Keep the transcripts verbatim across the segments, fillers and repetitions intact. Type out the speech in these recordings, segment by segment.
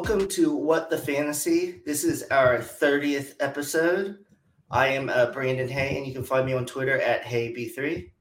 welcome to What the Fantasy. This is our thirtieth episode. I am uh, Brandon Hay, and you can find me on Twitter at Hay B three.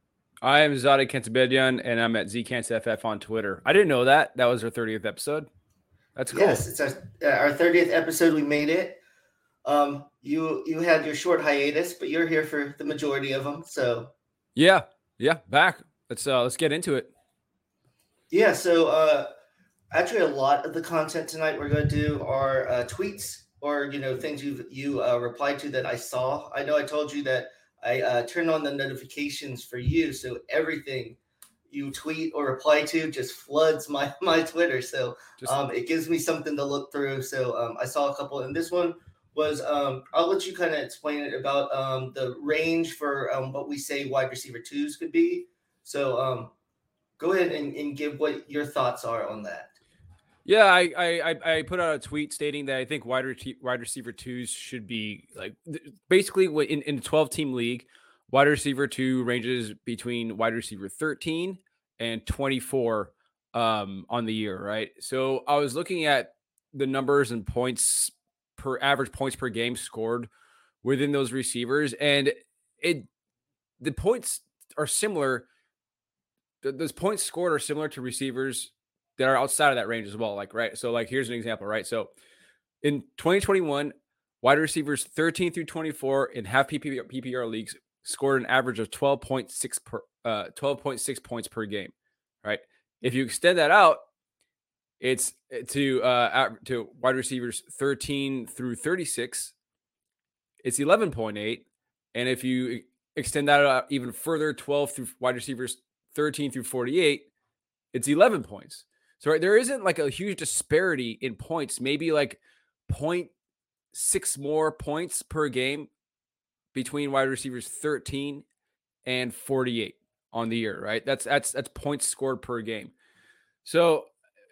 I am Zadi Kentabedian, and I'm at ZKentsFF on Twitter. I didn't know that. That was our thirtieth episode. That's cool. Yes, it's our, uh, our thirtieth episode. We made it. Um, you you had your short hiatus, but you're here for the majority of them. So yeah, yeah, back. Let's uh, let's get into it. Yeah. So uh, actually, a lot of the content tonight we're going to do are uh, tweets or you know things you you uh, replied to that I saw. I know I told you that I uh, turned on the notifications for you, so everything you tweet or reply to just floods my my Twitter. So Just, um, it gives me something to look through. So um, I saw a couple, and this one was um, I'll let you kind of explain it about um, the range for um, what we say wide receiver twos could be. So um, go ahead and, and give what your thoughts are on that. yeah, I, I I put out a tweet stating that I think wide re- wide receiver twos should be like basically in in a twelve team league, wide receiver two ranges between wide receiver thirteen and twenty-four um, on the year, right? So I was looking at the numbers and points per average points per game scored within those receivers, and it the points are similar. th- Those points scored are similar to receivers that are outside of that range as well. Like, right. So like, here's an example, right? So in twenty twenty-one, wide receivers thirteen through twenty-four in half P P R, P P R leagues scored an average of twelve point six per uh, twelve point six points per game, right? If you extend that out, it's to uh, to wide receivers thirteen through thirty-six, it's eleven point eight, and if you extend that out even further, twelve through wide receivers thirteen through forty-eight, it's eleven points. So right, there isn't like a huge disparity in points, maybe like zero point six more points per game between wide receivers thirteen and forty-eight on the year, right? That's that's that's points scored per game. So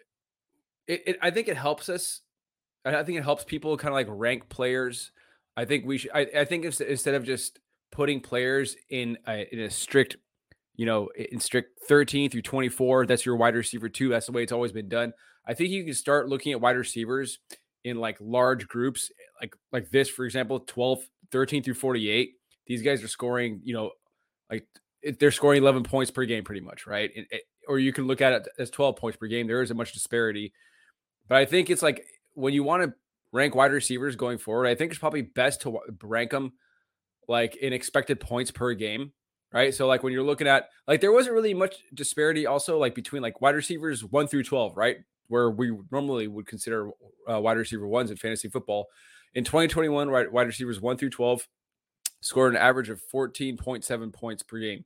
it, it I think it helps us. I think it helps people kind of like rank players. I think we should. I, I think if, instead of just putting players in a, in a strict, you know, in strict thirteen through twenty-four, that's your wide receiver two. That's the way it's always been done. I think you can start looking at wide receivers in like large groups, like like this, for example, twelve, thirteen through forty-eight. These guys are scoring, you know, like they're scoring eleven points per game pretty much, right? It, it, or you can look at it as twelve points per game. There isn't much disparity. But I think it's like when you want to rank wide receivers going forward, I think it's probably best to rank them like in expected points per game, right? So like when you're looking at, like there wasn't really much disparity also like between like wide receivers one through twelve, right? Where we normally would consider uh, wide receiver ones in fantasy football. In twenty twenty-one, wide, wide receivers one through twelve scored an average of fourteen point seven points per game.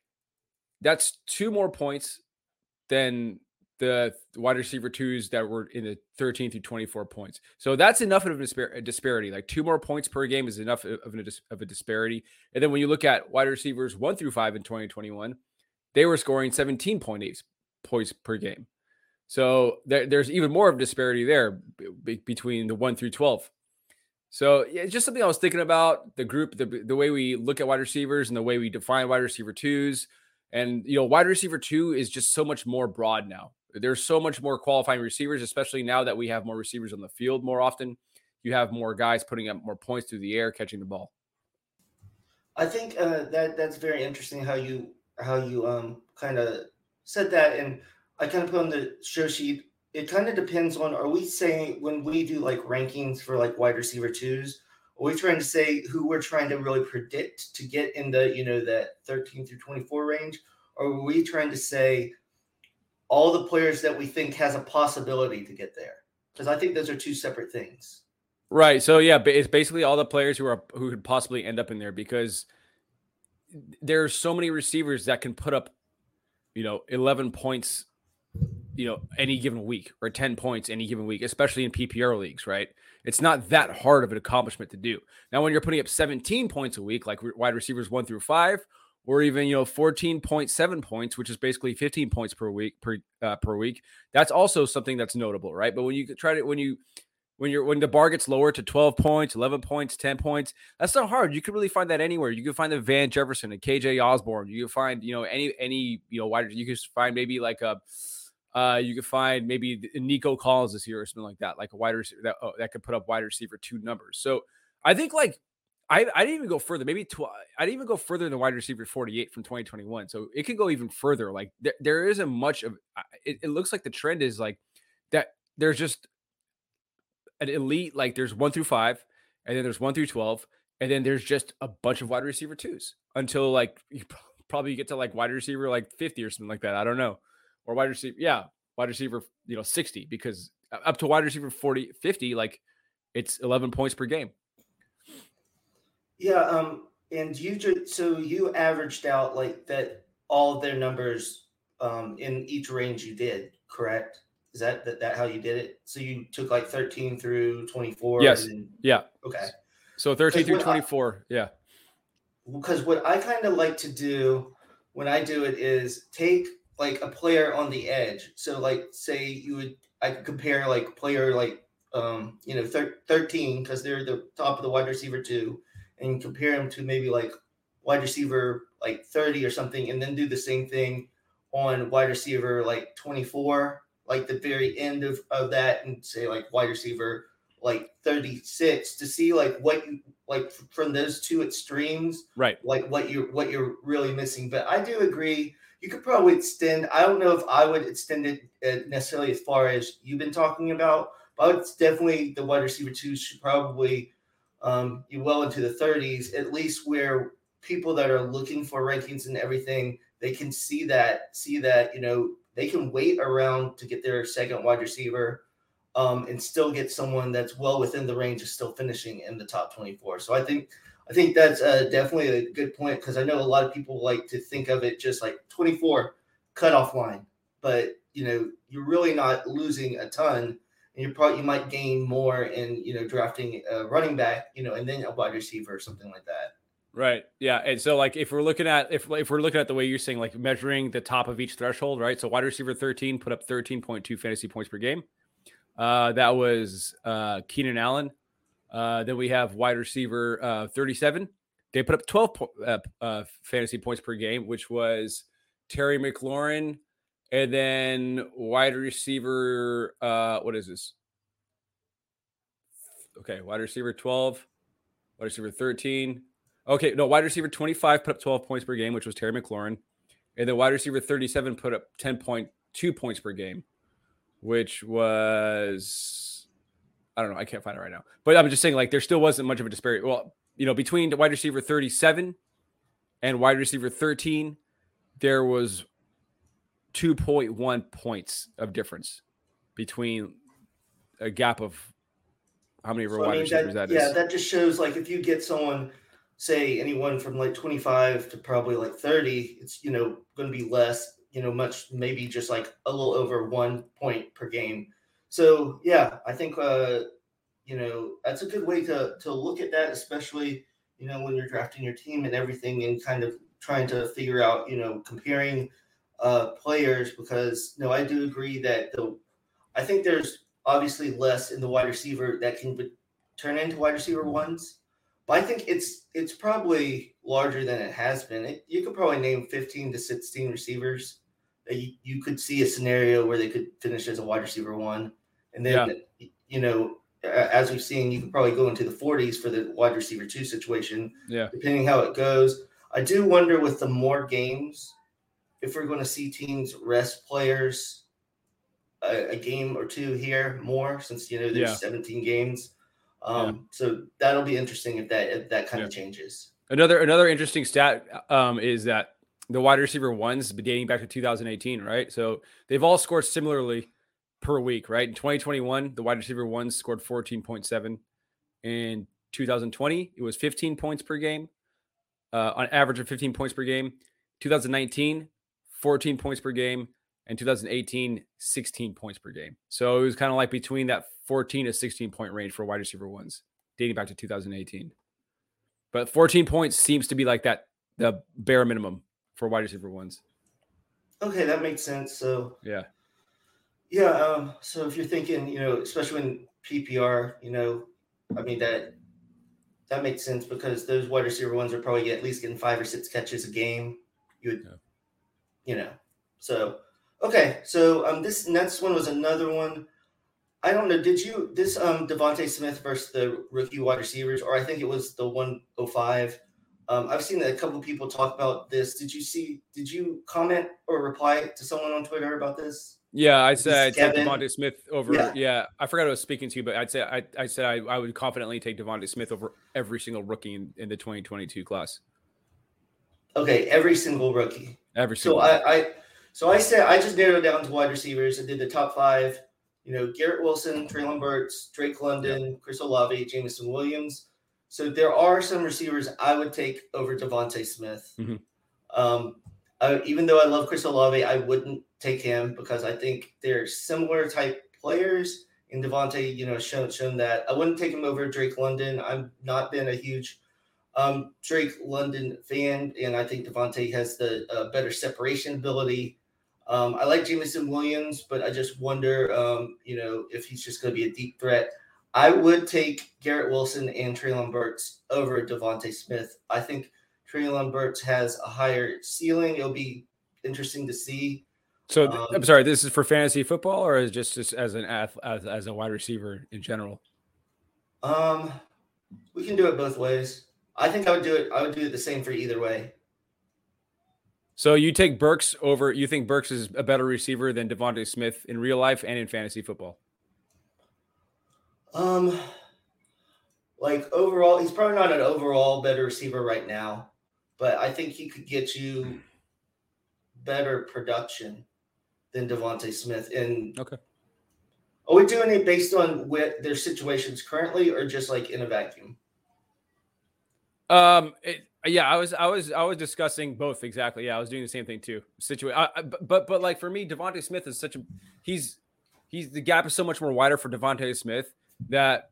That's two more points than the wide receiver twos that were in the thirteen through twenty-four points. So that's enough of a, dispar- a disparity. Like two more points per game is enough of a, of a disparity. And then when you look at wide receivers one through five in twenty twenty-one, they were scoring seventeen point eight points per game. So there, there's even more of a disparity there b- between the one through twelve. So yeah, it's just something I was thinking about, the group, the, the way we look at wide receivers and the way we define wide receiver twos. And, you know, wide receiver two is just so much more broad now. There's so much more qualifying receivers, especially now that we have more receivers on the field more often. You have more guys putting up more points through the air, catching the ball. I think uh, that that's very interesting how you how you um kind of said that, and I kind of put on the show sheet. It kind of depends on, are we saying when we do like rankings for like wide receiver twos, are we trying to say who we're trying to really predict to get in the, you know, that thirteen through twenty-four range? Or are we trying to say all the players that we think has a possibility to get there? Because I think those are two separate things. Right. So yeah, it's basically all the players who are who could possibly end up in there, because there's so many receivers that can put up, you know, eleven points, you know, any given week, or ten points any given week, especially in P P R leagues, right? It's not that hard of an accomplishment to do. Now, when you're putting up seventeen points a week, like wide receivers one through five, or even, you know, fourteen point seven points, which is basically fifteen points per week per uh, per week, that's also something that's notable, right? But when you try to when you when you're when the bar gets lower to twelve points, eleven points, ten points, that's not hard. You can really find that anywhere. You can find the Van Jefferson and K J Osborne. You can find, you know, any any you know wide. You can find maybe like a Uh, you could find maybe Nico Collins this year or something like that, like a wide receiver that, oh, that could put up wide receiver two numbers. So I think like I, I didn't even go further. Maybe tw- I didn't even go further than the wide receiver forty-eight from twenty twenty-one. So it could go even further. Like there, there isn't much of it. It looks like the trend is like that. There's just an elite, like there's one through five, and then there's one through twelve, and then there's just a bunch of wide receiver twos until like you probably get to like wide receiver like fifty or something like that. I don't know. Or wide receiver, yeah, wide receiver, you know, sixty, because up to wide receiver forty, fifty, like it's eleven points per game. Yeah, um, and you just so you averaged out like that all of their numbers um in each range you did, correct? Is that that, that how you did it? So you took like thirteen through twenty-four Yes. and then Yeah. okay. So thirteen through twenty-four, I, yeah. Because what I kind of like to do when I do it is take like a player on the edge. So like say you would I could compare like player like um you know thir- thirteen because they're the top of the wide receiver two, and compare them to maybe like wide receiver like thirty or something, and then do the same thing on wide receiver like twenty-four, like the very end of, of that, and say like wide receiver like thirty-six to see like what you like from those two extremes, right? Like what you're what you're really missing. But I do agree you could probably extend. I don't know if I would extend it uh, necessarily as far as you've been talking about, but it's definitely the wide receiver two should probably um, be well into the thirties, at least where people that are looking for rankings and everything, they can see that see that you know they can wait around to get their second wide receiver. Um, and still get someone that's well within the range of still finishing in the top twenty-four. So I think I think that's uh, definitely a good point, because I know a lot of people like to think of it just like twenty-four cutoff line, but you know you're really not losing a ton, and you probably you might gain more in you know drafting a running back, you know, and then a wide receiver or something like that. Right. Yeah. And so like if we're looking at if if we're looking at the way you're saying, like measuring the top of each threshold, right? So wide receiver thirteen put up thirteen point two fantasy points per game. Uh, that was uh, Keenan Allen. Uh, then we have wide receiver uh, thirty-seven. They put up twelve po- uh, uh, fantasy points per game, which was Terry McLaurin. And then wide receiver, uh, what is this? Okay, wide receiver twelve, wide receiver thirteen. Okay, no, wide receiver twenty-five put up twelve points per game, which was Terry McLaurin. And then wide receiver thirty-seven put up ten point two points per game, which was, I don't know, I can't find it right now. But I'm just saying, like, there still wasn't much of a disparity. Well, you know, between the wide receiver thirty-seven and wide receiver thirteen, there was two point one points of difference between a gap of how many So, wide I mean, receivers that, that yeah, is. that just shows like if you get someone, say anyone from like twenty-five to probably like thirty, it's you know going to be less, you know, much maybe just like a little over one point per game. So yeah, I think uh, you know that's a good way to to look at that, especially you know when you're drafting your team and everything, and kind of trying to figure out you know comparing uh, players, because no, I do agree that the I think there's obviously less in the wide receiver that can be, turn into wide receiver ones, but I think it's it's probably larger than it has been. It, you could probably name fifteen to sixteen receivers that you, you could see a scenario where they could finish as a wide receiver one, and then Yeah. you know as we've seen, you could probably go into the forties for the wide receiver two situation, Yeah. depending how it goes. I do wonder with the more games if we're going to see teams rest players a, a game or two here more, since you know there's Yeah. seventeen games. Um, Yeah. So that'll be interesting if that if that kind Yeah. of changes. Another another interesting stat um, is that the wide receiver ones dating back to two thousand eighteen, right? So they've all scored similarly per week, right? In twenty twenty-one, the wide receiver ones scored fourteen point seven. In two thousand twenty, it was fifteen points per game, uh, on average of fifteen points per game. two thousand nineteen, fourteen points per game. And two thousand eighteen, sixteen points per game. So it was kind of like between that fourteen to sixteen point range for wide receiver ones dating back to two thousand eighteen. But fourteen points seems to be like that, the bare minimum for wide receiver ones. Okay, that makes sense. So yeah, yeah. Um, so if you're thinking, you know, especially in P P R, you know, I mean that that makes sense because those wide receiver ones are probably get, at least getting five or six catches a game. You would, yeah. you know, so Okay, so um, this next one was another one. I don't know. Did you this um Devontae Smith versus the rookie wide receivers, or I think it was the one oh five. Um, I've seen a couple of people talk about this. Did you see? Did you comment or reply to someone on Twitter about this? Yeah, I said This I'd take Kevin. Devontae Smith over. Yeah. Yeah, I forgot I was speaking to you, but I'd say I, I said I, I would confidently take Devontae Smith over every single rookie in, in the twenty twenty-two class. Okay, every single rookie. Every So single. I, I, so I said I just narrowed down to wide receivers. I did the top five. You know, Garrett Wilson, Treylon Burks, Drake London, yep. Chris Olave, Jameson Williams. So there are some receivers I would take over Devontae Smith. Mm-hmm. Um, I, even though I love Chris Olave, I wouldn't take him because I think they're similar type players. And Devontae, you know, shown shown that. I wouldn't take him over Drake London. I've not been a huge um, Drake London fan, and I think Devontae has the uh, better separation ability. Um, I like Jameson Williams, but I just wonder, um, you know, if he's just going to be a deep threat. I would take Garrett Wilson and Treylon Burks over Devontae Smith. I think Treylon Burks has a higher ceiling. It'll be interesting to see. So um, I'm sorry, this is for fantasy football, or is just, just as an as, as a wide receiver in general? Um, we can do it both ways. I think I would do it. I would do it the same for either way. So you take Burks over, you think Burks is a better receiver than Devontae Smith in real life and in fantasy football? Um, like overall, he's probably not an overall better receiver right now, but I think he could get you better production than Devontae Smith. And okay, are we doing it based on what their situations currently, or just like in a vacuum? Um, it, yeah, I was, I was, I was discussing both exactly. Yeah, I was doing the same thing too. Situation, but, but, but like for me, Devontae Smith is such a, he's, he's the gap is so much more wider for Devontae Smith that,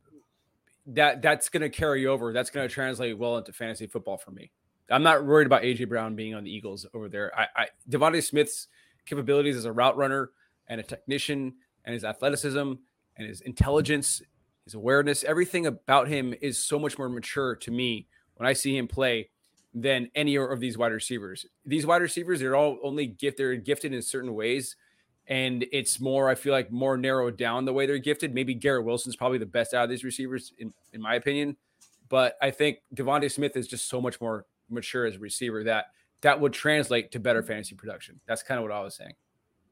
that that's going to carry over. That's going to translate well into fantasy football for me. I'm not worried about A J Brown being on the Eagles over there. I, I Devontae Smith's capabilities as a route runner and a technician, and his athleticism and his intelligence, his awareness, everything about him is so much more mature to me when I see him play than any of these wide receivers. These wide receivers, they're all only gift, they're gifted in certain ways. And it's more, I feel like, more narrowed down the way they're gifted. Maybe Garrett Wilson's probably the best out of these receivers, in, in my opinion. But I think Devontae Smith is just so much more mature as a receiver that that would translate to better fantasy production. That's kind of what I was saying.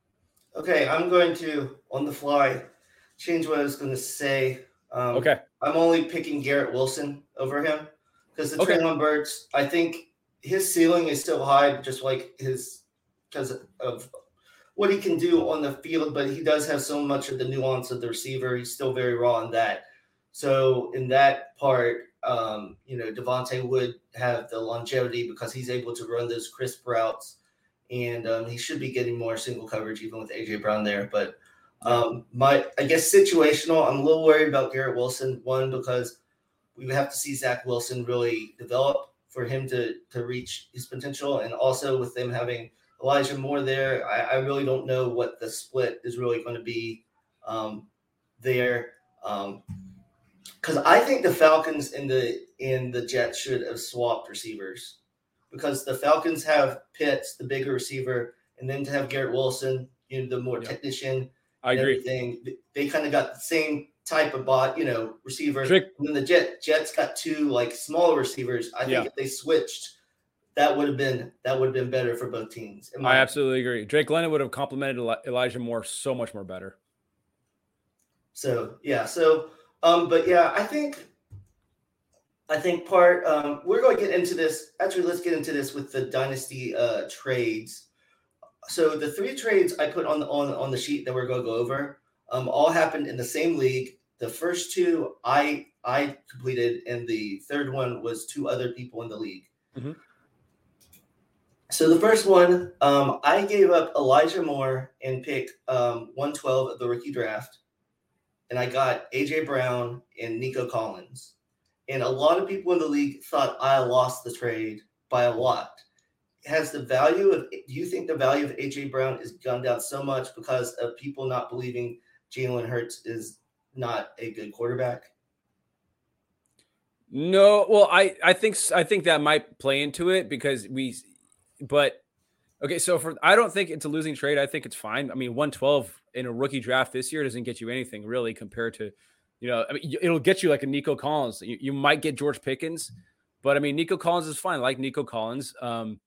Okay, I'm going to, on the fly, change what I was going to say. Um, okay. I'm only picking Garrett Wilson over him because the okay. Treylon Burks, I think his ceiling is still high, just like his, because of what he can do on the field, but he does have so much of the nuance of the receiver. He's still very raw in that. So in that part, um, you know, Devontae would have the longevity because he's able to run those crisp routes, and um, he should be getting more single coverage even with A J Brown there. But um, my, I guess situational, I'm a little worried about Garrett Wilson. One, because we would have to see Zach Wilson really develop for him to to reach his potential, and also with them having Elijah Moore there, I, I really don't know what the split is really going to be um, there. Um, Because I think the Falcons and the and the Jets should have swapped receivers, because the Falcons have Pitts, the bigger receiver, and then to have Garrett Wilson, you know, the more yeah. technician. I agree. Everything. They kind of got the same type of bot, you know, receiver. Trick. And then the Jet Jets got two like smaller receivers. I think yeah. if they switched, that would have been that would have been better for both teams. I absolutely agree. Drake London would have complemented Elijah Moore so much more better. So yeah, so. Um, but yeah, I think, I think part, um, we're going to get into this. Actually, let's get into this with the dynasty uh, trades. So the three trades I put on the, on, on the sheet that we're going to go over um, all happened in the same league. The first two I, I completed, and the third one was two other people in the league. Mm-hmm. So the first one, um, I gave up Elijah Moore and pick um, one twelve of the rookie draft. And I got A J Brown and Nico Collins. And a lot of people in the league thought I lost the trade by a lot. Has the value of, do you think the value of A J Brown has gone down so much because of people not believing Jalen Hurts is not a good quarterback? No, well, I, I think, I think that might play into it because we, but Okay, so for I don't think it's a losing trade. I think it's fine. I mean, one twelve in a rookie draft this year doesn't get you anything really compared to, you know, I mean, it'll get you like a Nico Collins. You, you might get George Pickens, but I mean, Nico Collins is fine. I like Nico Collins. Um,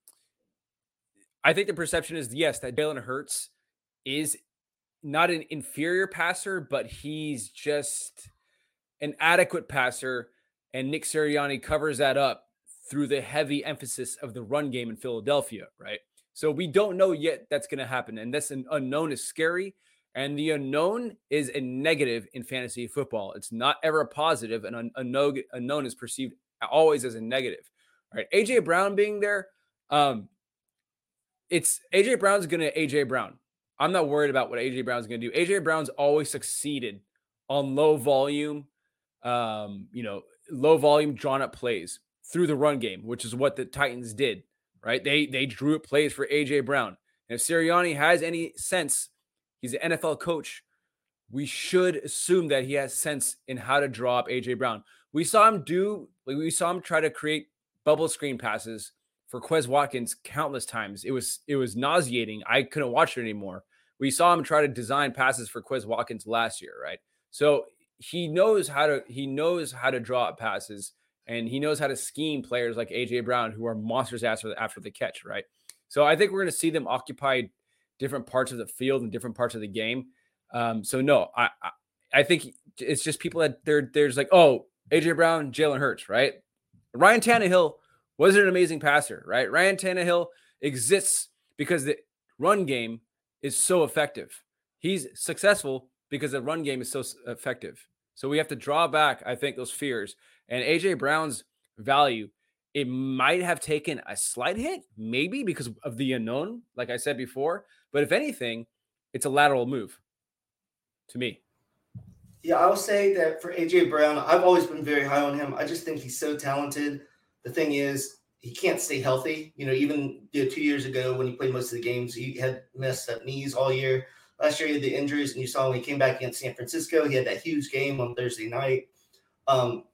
I think the perception is yes that Jalen Hurts is not an inferior passer, but he's just an adequate passer, and Nick Sirianni covers that up through the heavy emphasis of the run game in Philadelphia, right? So we don't know yet that's going to happen, and that's an unknown is scary, and the unknown is a negative in fantasy football. It's not ever a positive, and an unknown, unknown is perceived always as a negative. All right, A J Brown being there, um, it's A J Brown's going to A J Brown. I'm not worried about what A J Brown's going to do. A J Brown's always succeeded on low volume, um, you know, low volume drawn up plays through the run game, which is what the Titans did, right? They they drew up plays for A J Brown. And if Sirianni has any sense, he's an N F L coach, we should assume that he has sense in how to draw up A J Brown. We saw him do, we saw him try to create bubble screen passes for Quez Watkins countless times. It was it was nauseating. I couldn't watch it anymore. We saw him try to design passes for Quez Watkins last year, right? So he knows how to he knows how to draw up passes, and he knows how to scheme players like A J Brown, who are monsters after after the catch, right? So I think we're going to see them occupy different parts of the field and different parts of the game. Um, so no, I, I I think it's just people that they're there's like, oh, A J Brown, Jalen Hurts, right? Ryan Tannehill was an amazing passer, right? Ryan Tannehill exists because the run game is so effective. He's successful because the run game is so effective. So we have to draw back, I think, those fears. And A J Brown's value, it might have taken a slight hit, maybe because of the unknown, like I said before. But if anything, it's a lateral move to me. Yeah, I will say that for A J Brown, I've always been very high on him. I just think he's so talented. The thing is, he can't stay healthy. You know, even you know, two years ago when he played most of the games, he had messed up knees all year. Last year he had the injuries, and you saw when he came back against San Francisco, he had that huge game on Thursday night. Um,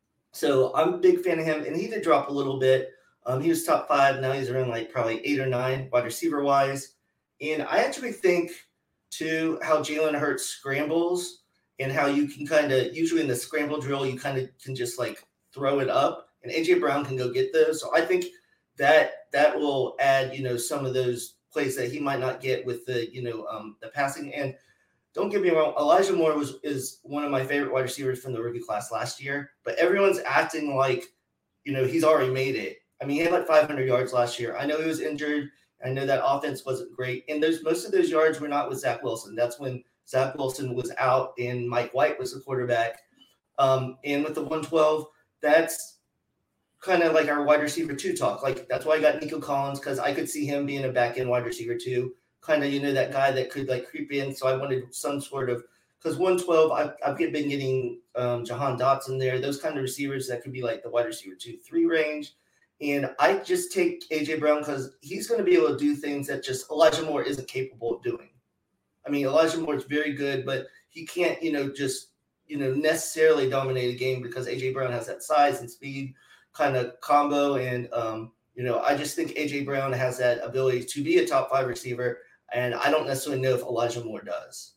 so I'm a big fan of him, and he did drop a little bit. Um, he was top five. Now he's around like probably eight or nine wide receiver wise. And I actually think too how Jalen Hurts scrambles and how you can kind of usually in the scramble drill you kind of can just like throw it up, and A J Brown can go get those. So I think that that will add you know some of those plays that he might not get with the you know um, the passing. And don't get me wrong, Elijah Moore was is one of my favorite wide receivers from the rookie class last year, but everyone's acting like you know he's already made it. I mean, he had like five hundred yards last year. I know he was injured. I know that offense wasn't great, and those most of those yards were not with Zach Wilson. That's when Zach Wilson was out and Mike White was the quarterback. Um, and with the one twelve, that's kind of like our wide receiver two talk. Like that's why I got Nico Collins, because I could see him being a back end wide receiver two, kind of you know that guy that could like creep in. So I wanted some sort of because one twelve, I've, I've been getting um, Jahan Dotson there, those kind of receivers that could be like the wide receiver two three range. And I just take A J Brown because he's going to be able to do things that just Elijah Moore isn't capable of doing. I mean, Elijah Moore is very good, but he can't, you know, just, you know, necessarily dominate a game because A J Brown has that size and speed kind of combo. And, um, you know, I just think A J Brown has that ability to be a top five receiver. And I don't necessarily know if Elijah Moore does.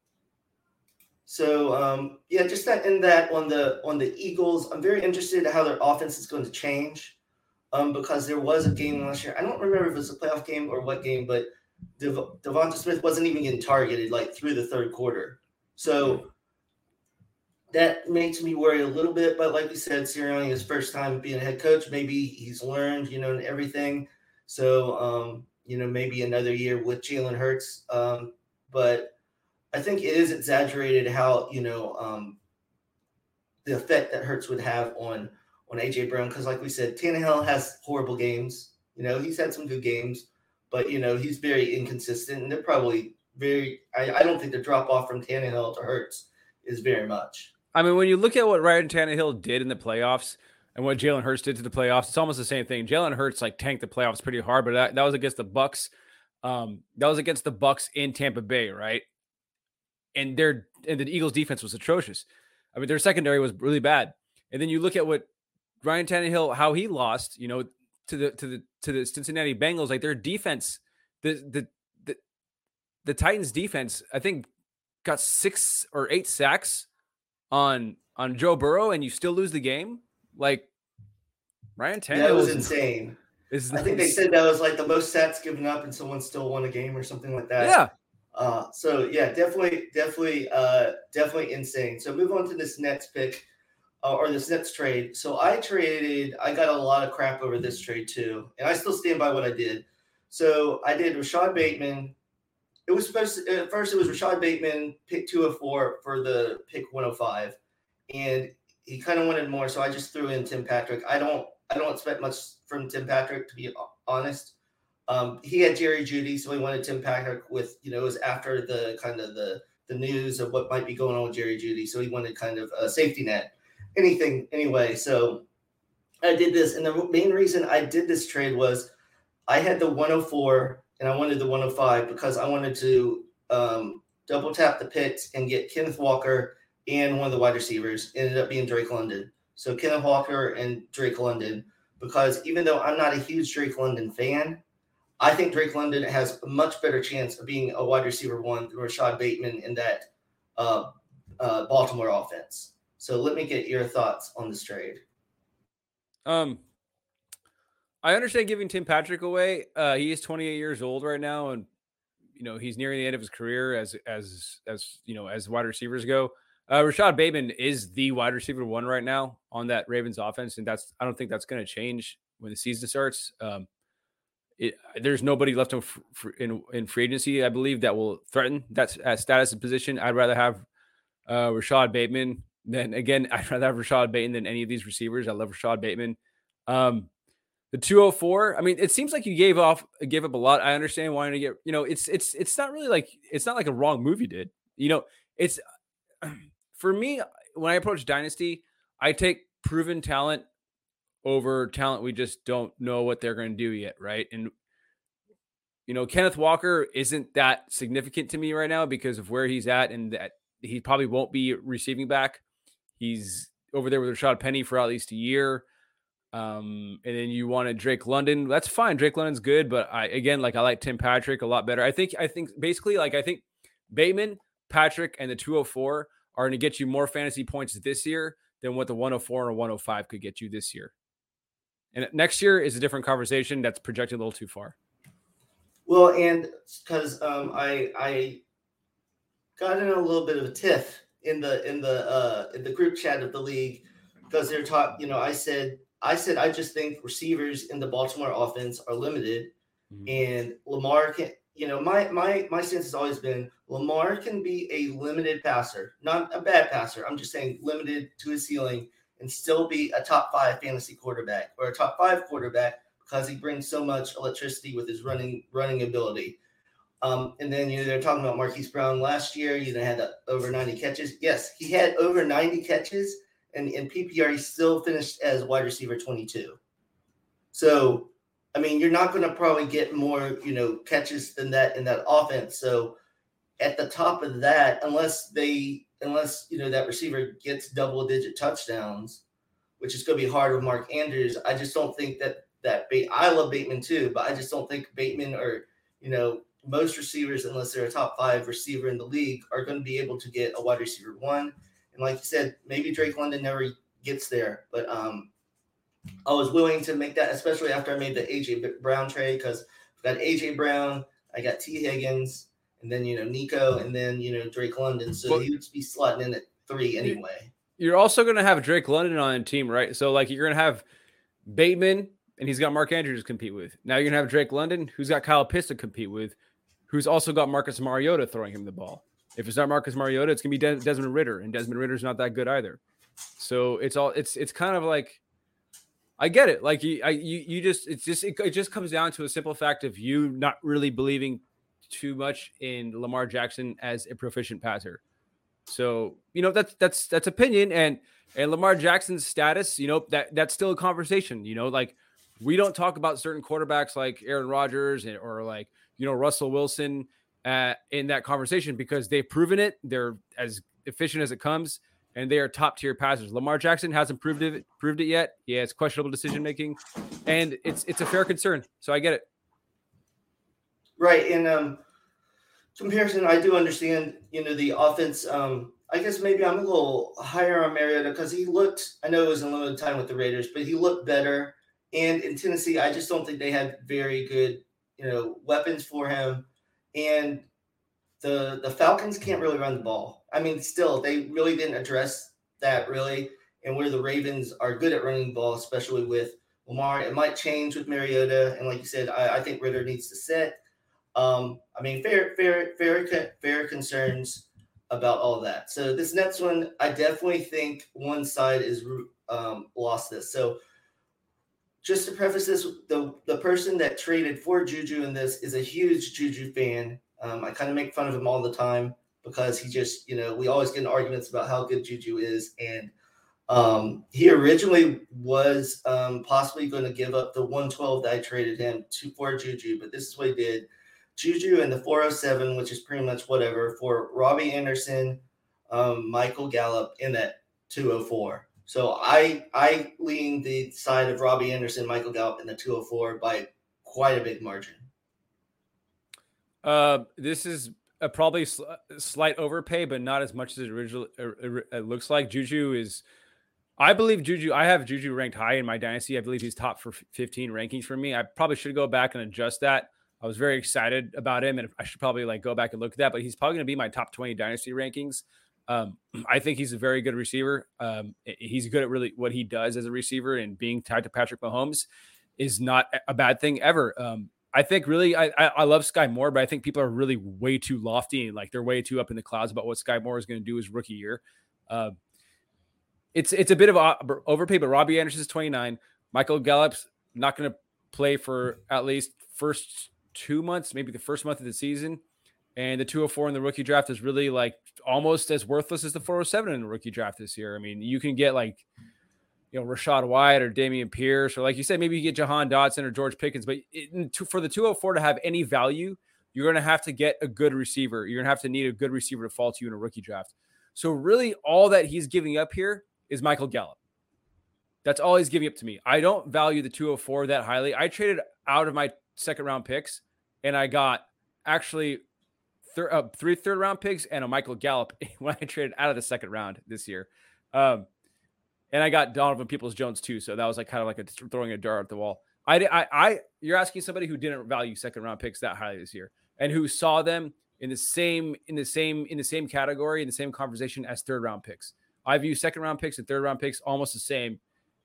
So, um, yeah, just that in that on the on the Eagles, I'm very interested in how their offense is going to change. Um, because there was a game last year. I don't remember if it was a playoff game or what game, but Dev- Devonta Smith wasn't even getting targeted like through the third quarter. So that makes me worry a little bit. But like we said, Sirianni, his first time being a head coach, maybe he's learned, you know, and everything. So, um, you know, maybe another year with Jalen Hurts. Um, but I think it is exaggerated how, you know, um, the effect that Hurts would have on on A J Brown, because like we said, Tannehill has horrible games. You know, he's had some good games, but, you know, he's very inconsistent. And they're probably very – I don't think the drop-off from Tannehill to Hurts is very much. I mean, when you look at what Ryan Tannehill did in the playoffs and what Jalen Hurts did to the playoffs, it's almost the same thing. Jalen Hurts, like, tanked the playoffs pretty hard, but that, that was against the Bucs. Um, that was against the Bucs in Tampa Bay, right? And their and the Eagles' defense was atrocious. I mean, their secondary was really bad. And then you look at what Ryan Tannehill, how he lost, you know, to the to the to the Cincinnati Bengals. Like their defense the the the the Titans defense, I think, got six or eight sacks on on Joe Burrow, and you still lose the game. Like Ryan Tannehill, yeah, it was insane. Is I think they said that was like the most sacks given up, and someone still won a game or something like that. Yeah. Uh, so yeah, definitely, definitely, uh, definitely insane. So move on to this next pick. Uh, or this next trade. So I traded, I got a lot of crap over this trade too. And I still stand by what I did. So I did Rashad Bateman. It was supposed to, at first it was Rashad Bateman, pick two oh four for the pick one oh five. And he kind of wanted more. So I just threw in Tim Patrick. I don't, I don't expect much from Tim Patrick, to be honest. Um, he had Jerry Jeudy, so he wanted Tim Patrick with, you know, it was after the kind of the, the news of what might be going on with Jerry Jeudy. So he wanted kind of a safety net. Anything anyway. So I did this. And the main reason I did this trade was I had the one oh four and I wanted the one oh five because I wanted to um, double tap the picks and get Kenneth Walker and one of the wide receivers. It ended up being Drake London. So Kenneth Walker and Drake London, because even though I'm not a huge Drake London fan, I think Drake London has a much better chance of being a wide receiver one than Rashad Bateman in that uh, uh, Baltimore offense. So let me get your thoughts on this trade. Um, I understand giving Tim Patrick away. Uh, he is twenty-eight years old right now, and you know he's nearing the end of his career as as as you know as wide receivers go. Uh, Rashad Bateman is the wide receiver one right now on that Ravens offense, and that's I don't think that's going to change when the season starts. Um, it, there's nobody left in, in in free agency, I believe, that will threaten that uh, status and position. I'd rather have uh, Rashad Bateman. Then again, I'd rather have Rashad Bateman than any of these receivers. I love Rashad Bateman. Um, the two oh four, I mean, it seems like you gave off, gave up a lot. I understand wanting to get, you know, it's, it's, it's not really like, it's not like a wrong move you did. You know, it's, for me, when I approach Dynasty, I take proven talent over talent we just don't know what they're going to do yet, right? And, you know, Kenneth Walker isn't that significant to me right now because of where he's at and that he probably won't be receiving back. He's over there with Rashad Penny for at least a year. Um, and then you wanted Drake London. That's fine. Drake London's good. But I, again, like I like Tim Patrick a lot better. I think, I think basically like, I think Bateman, Patrick, and the two oh four are going to get you more fantasy points this year than what the one oh four and one oh five could get you this year. And next year is a different conversation that's projected a little too far. Well, and because um, I, I got in a little bit of a tiff in the in the uh, in the group chat of the league because they're talking. You know, I said I said I just think receivers in the Baltimore offense are limited, mm-hmm. and Lamar can. You know, my my my stance has always been Lamar can be a limited passer, not a bad passer. I'm just saying limited to his ceiling and still be a top five fantasy quarterback or a top five quarterback because he brings so much electricity with his running running ability. Um, and then, you know, they're talking about Marquise Brown last year. You know, had over ninety catches. Yes, he had over ninety catches, and in P P R, he still finished as wide receiver twenty-two. So, I mean, you're not going to probably get more, you know, catches than that in that offense. So, at the top of that, unless they, unless, you know, that receiver gets double-digit touchdowns, which is going to be hard with Mark Andrews, I just don't think that that – I love Bateman too, but I just don't think Bateman or, you know, most receivers, unless they're a top five receiver in the league, are going to be able to get a wide receiver one. And like you said, maybe Drake London never gets there, but um, I was willing to make that, especially after I made the A J Brown trade, because I got A J Brown, I got T Higgins, and then, you know, Nico, and then, you know, Drake London. So well, he would be slotting in at three anyway. You're also going to have Drake London on the team, right? So, like, you're going to have Bateman, and he's got Mark Andrews to compete with. Now you're going to have Drake London, who's got Kyle Pitts to compete with, who's also got Marcus Mariota throwing him the ball. If it's not Marcus Mariota, it's going to be Des- Desmond Ridder, and Desmond Ridder's not that good either. So it's all it's it's kind of like, I get it. Like you, I, you, you just it's just it, it just comes down to a simple fact of you not really believing too much in Lamar Jackson as a proficient passer. So you know that's that's that's opinion, and and Lamar Jackson's status, you know that that's still a conversation. You know, like we don't talk about certain quarterbacks like Aaron Rodgers and, or like, you know, Russell Wilson uh, in that conversation because they've proven it. They're as efficient as it comes, and they are top tier passers. Lamar Jackson hasn't proved it, proved it yet. He has questionable decision making, and it's it's a fair concern. So I get it. Right. And um, comparison, I do understand, you know, the offense. Um, I guess maybe I'm a little higher on Mariota because he looked, I know it was in limited time with the Raiders, but he looked better. And in Tennessee, I just don't think they had very good, you know, weapons for him. And the the Falcons can't really run the ball. I mean, still, they really didn't address that really. And where the Ravens are good at running the ball, especially with Lamar, it might change with Mariota. And like you said, I, I think Ritter needs to sit. Um, I mean, fair, fair, fair, fair concerns about all that. So this next one, I definitely think one side is um, lost this. So just to preface this, the the person that traded for Juju in this is a huge Juju fan. Um, I kind of make fun of him all the time because he just, you know, we always get in arguments about how good Juju is. And um, he originally was um, possibly going to give up the one twelve that I traded him to for Juju, but this is what he did. Juju and the four oh seven, which is pretty much whatever, for Robbie Anderson, um, Michael Gallup in that two oh four. So I I lean the side of Robbie Anderson, Michael Gallup in the two oh four by quite a big margin. Uh, this is a probably sl- slight overpay, but not as much as it originally it looks like. Juju is, I believe Juju. I have Juju ranked high in my dynasty. I believe he's top for fifteen rankings for me. I probably should go back and adjust that. I was very excited about him, and I should probably like go back and look at that. But he's probably going to be my top twenty dynasty rankings. Um, I think he's a very good receiver. Um, he's good at really what he does as a receiver, and being tied to Patrick Mahomes is not a bad thing ever. Um, I think really, I, I I love Sky Moore, but I think people are really way too lofty and like they're way too up in the clouds about what Sky Moore is going to do his rookie year. Uh, it's it's a bit of a overpay, but Robbie Anderson is twenty-nine. Michael Gallup's not going to play for at least first two months, maybe the first month of the season. And the two oh four in the rookie draft is really like almost as worthless as the four oh seven in the rookie draft this year. I mean, you can get like, you know, Rashad White or Dameon Pierce, or like you said, maybe you get Jahan Dotson or George Pickens. But it, to, for the two oh four to have any value, you're going to have to get a good receiver. You're going to have to need a good receiver to fall to you in a rookie draft. So really all that he's giving up here is Michael Gallup. That's all he's giving up to me. I don't value the two oh four that highly. I traded out of my second round picks and I got actually thir- uh, three third round picks and a Michael Gallup when I traded out of the second round this year. Um, and I got Donovan Peoples-Jones too. So that was like kind of like a, throwing a dart at the wall. I, I, I, you're asking somebody who didn't value second round picks that highly this year and who saw them in the same, in the same, in the same category, in the same conversation as third round picks. I view second round picks and third round picks almost the same.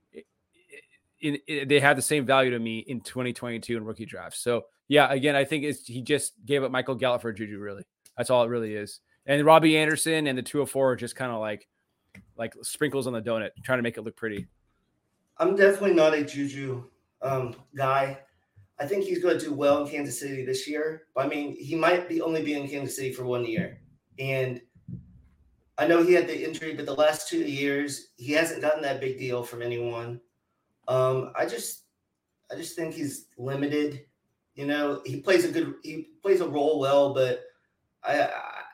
In, in, they have the same value to me in twenty twenty-two in rookie drafts. So yeah, again, I think it's, he just gave up Michael Gallup for Juju. Really, that's all it really is. And Robbie Anderson and the two oh four are just kind of like like sprinkles on the donut, trying to make it look pretty. I'm definitely not a Juju um, guy. I think he's going to do well in Kansas City this year. But I mean, he might be only be in Kansas City for one year, and I know he had the injury, but the last two years he hasn't gotten that big deal from anyone. Um, I just, I just think he's limited. You know, he plays a good, he plays a role well, but I,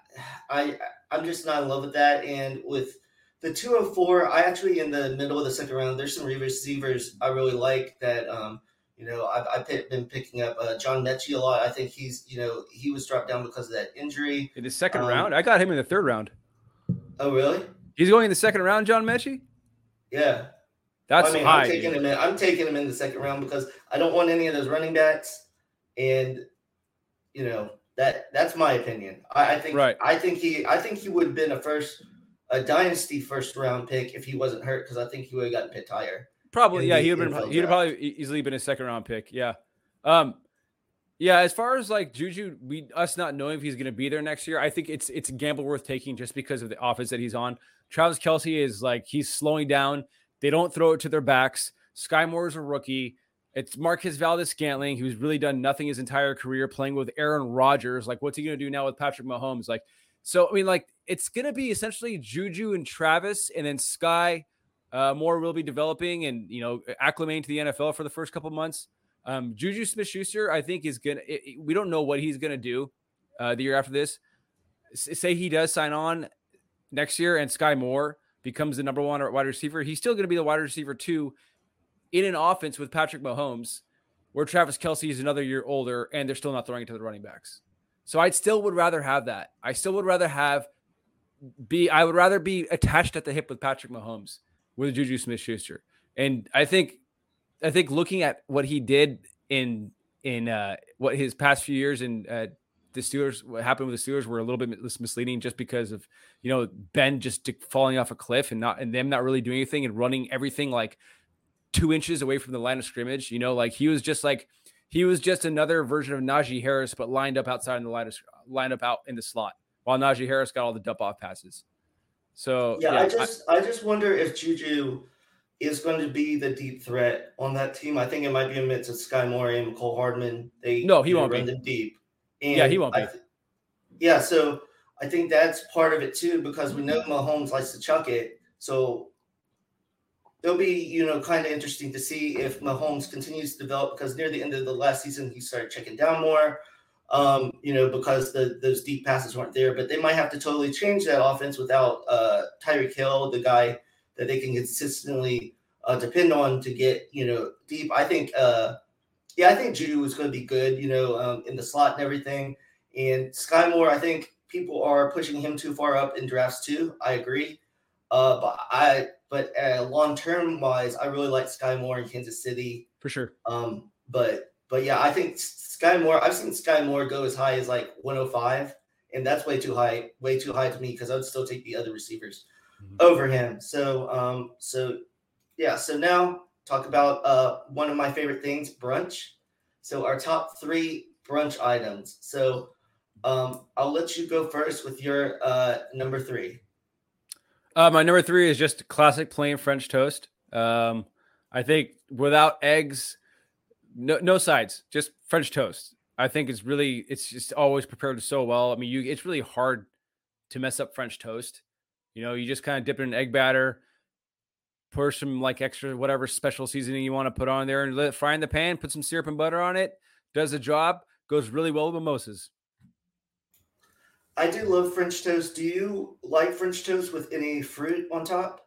I, I'm just not in love with that. And with the two oh four, I actually in the middle of the second round, there's some receivers I really like that. Um, you know, I've, I've been picking up uh, John Mechie a lot. I think he's, you know, he was dropped down because of that injury in the second um, round. I got him in the third round. Oh, really? He's going in the second round, John Mechie? Yeah. That's well, I mean, high. I'm taking him in. I'm taking him in the second round because I don't want any of those running backs, and you know that that's my opinion. I, I think. Right. I think he. I think he would have been a first, a dynasty first round pick if he wasn't hurt because I think he would have gotten picked higher. Probably, yeah. He'd have been. He'd have probably easily been a second round pick. Yeah. Um. Yeah. As far as like Juju, we us not knowing if he's going to be there next year, I think it's it's a gamble worth taking just because of the offense that he's on. Travis Kelce is like he's slowing down. They don't throw it to their backs. Sky Moore is a rookie. It's Marquez Valdes-Scantling, who's really done nothing his entire career playing with Aaron Rodgers. Like, what's he going to do now with Patrick Mahomes? Like, so, I mean, like, it's going to be essentially Juju and Travis, and then Sky uh, Moore will be developing and, you know, acclimating to the N F L for the first couple of months. Um, Juju Smith-Schuster, I think, is going to – we don't know what he's going to do uh, the year after this. S- say he does sign on next year and Sky Moore – becomes the number one wide receiver, he's still going to be the wide receiver two in an offense with Patrick Mahomes. where Travis Kelce is another year older and they're still not throwing it to the running backs. So I still would rather have that. I still would rather have be, I would rather be attached at the hip with Patrick Mahomes with Juju Smith-Schuster. And I think, I think looking at what he did in, in uh, what his past few years in uh, the Steelers, what happened with the Steelers were a little bit misleading just because of, you know, Ben just falling off a cliff and not, and them not really doing anything and running everything like two inches away from the line of scrimmage. You know, like he was just like, he was just another version of Najee Harris, but lined up outside in the line of, lined up out in the slot while Najee Harris got all the dump off passes. So yeah, yeah I just, I, I just wonder if Juju is going to be the deep threat on that team. I think it might be a mix of Sky Moore and Cole Hardman. They no, he won't run be them deep. And yeah, he won't be. I th- yeah, so I think that's part of it too, because we know Mahomes likes to chuck it. So it'll be, you know, kind of interesting to see if Mahomes continues to develop, because near the end of the last season, he started checking down more, um, you know, because the those deep passes weren't there. But they might have to totally change that offense without uh, Tyreek Hill, the guy that they can consistently uh, depend on to get, you know, deep. I think, uh, yeah, I think Juju is going to be good, you know, um, in the slot and everything. And Sky Moore, I think people are pushing him too far up in drafts too. I agree. Uh, but I, but uh, long term wise, I really like Sky Moore in Kansas City for sure. Um, but but yeah, I think Sky Moore. I've seen Sky Moore go as high as like one oh five, and that's way too high, way too high to me, because I would still take the other receivers mm-hmm. over him. So um, so yeah. So now talk about uh one of my favorite things, brunch. So our top three brunch items. So um, I'll let you go first with your uh number three. Uh, my number three is just classic plain French toast. Um, I think without eggs, no no sides, just French toast. I think it's really, it's just always prepared so well. I mean, you it's really hard to mess up French toast. You know, you just kind of dip it in egg batter, pour some like extra whatever special seasoning you want to put on there, and let it fry in the pan. Put some syrup and butter on it. Does the job. Goes really well with mimosas. I do love French toast. Do you like French toast with any fruit on top?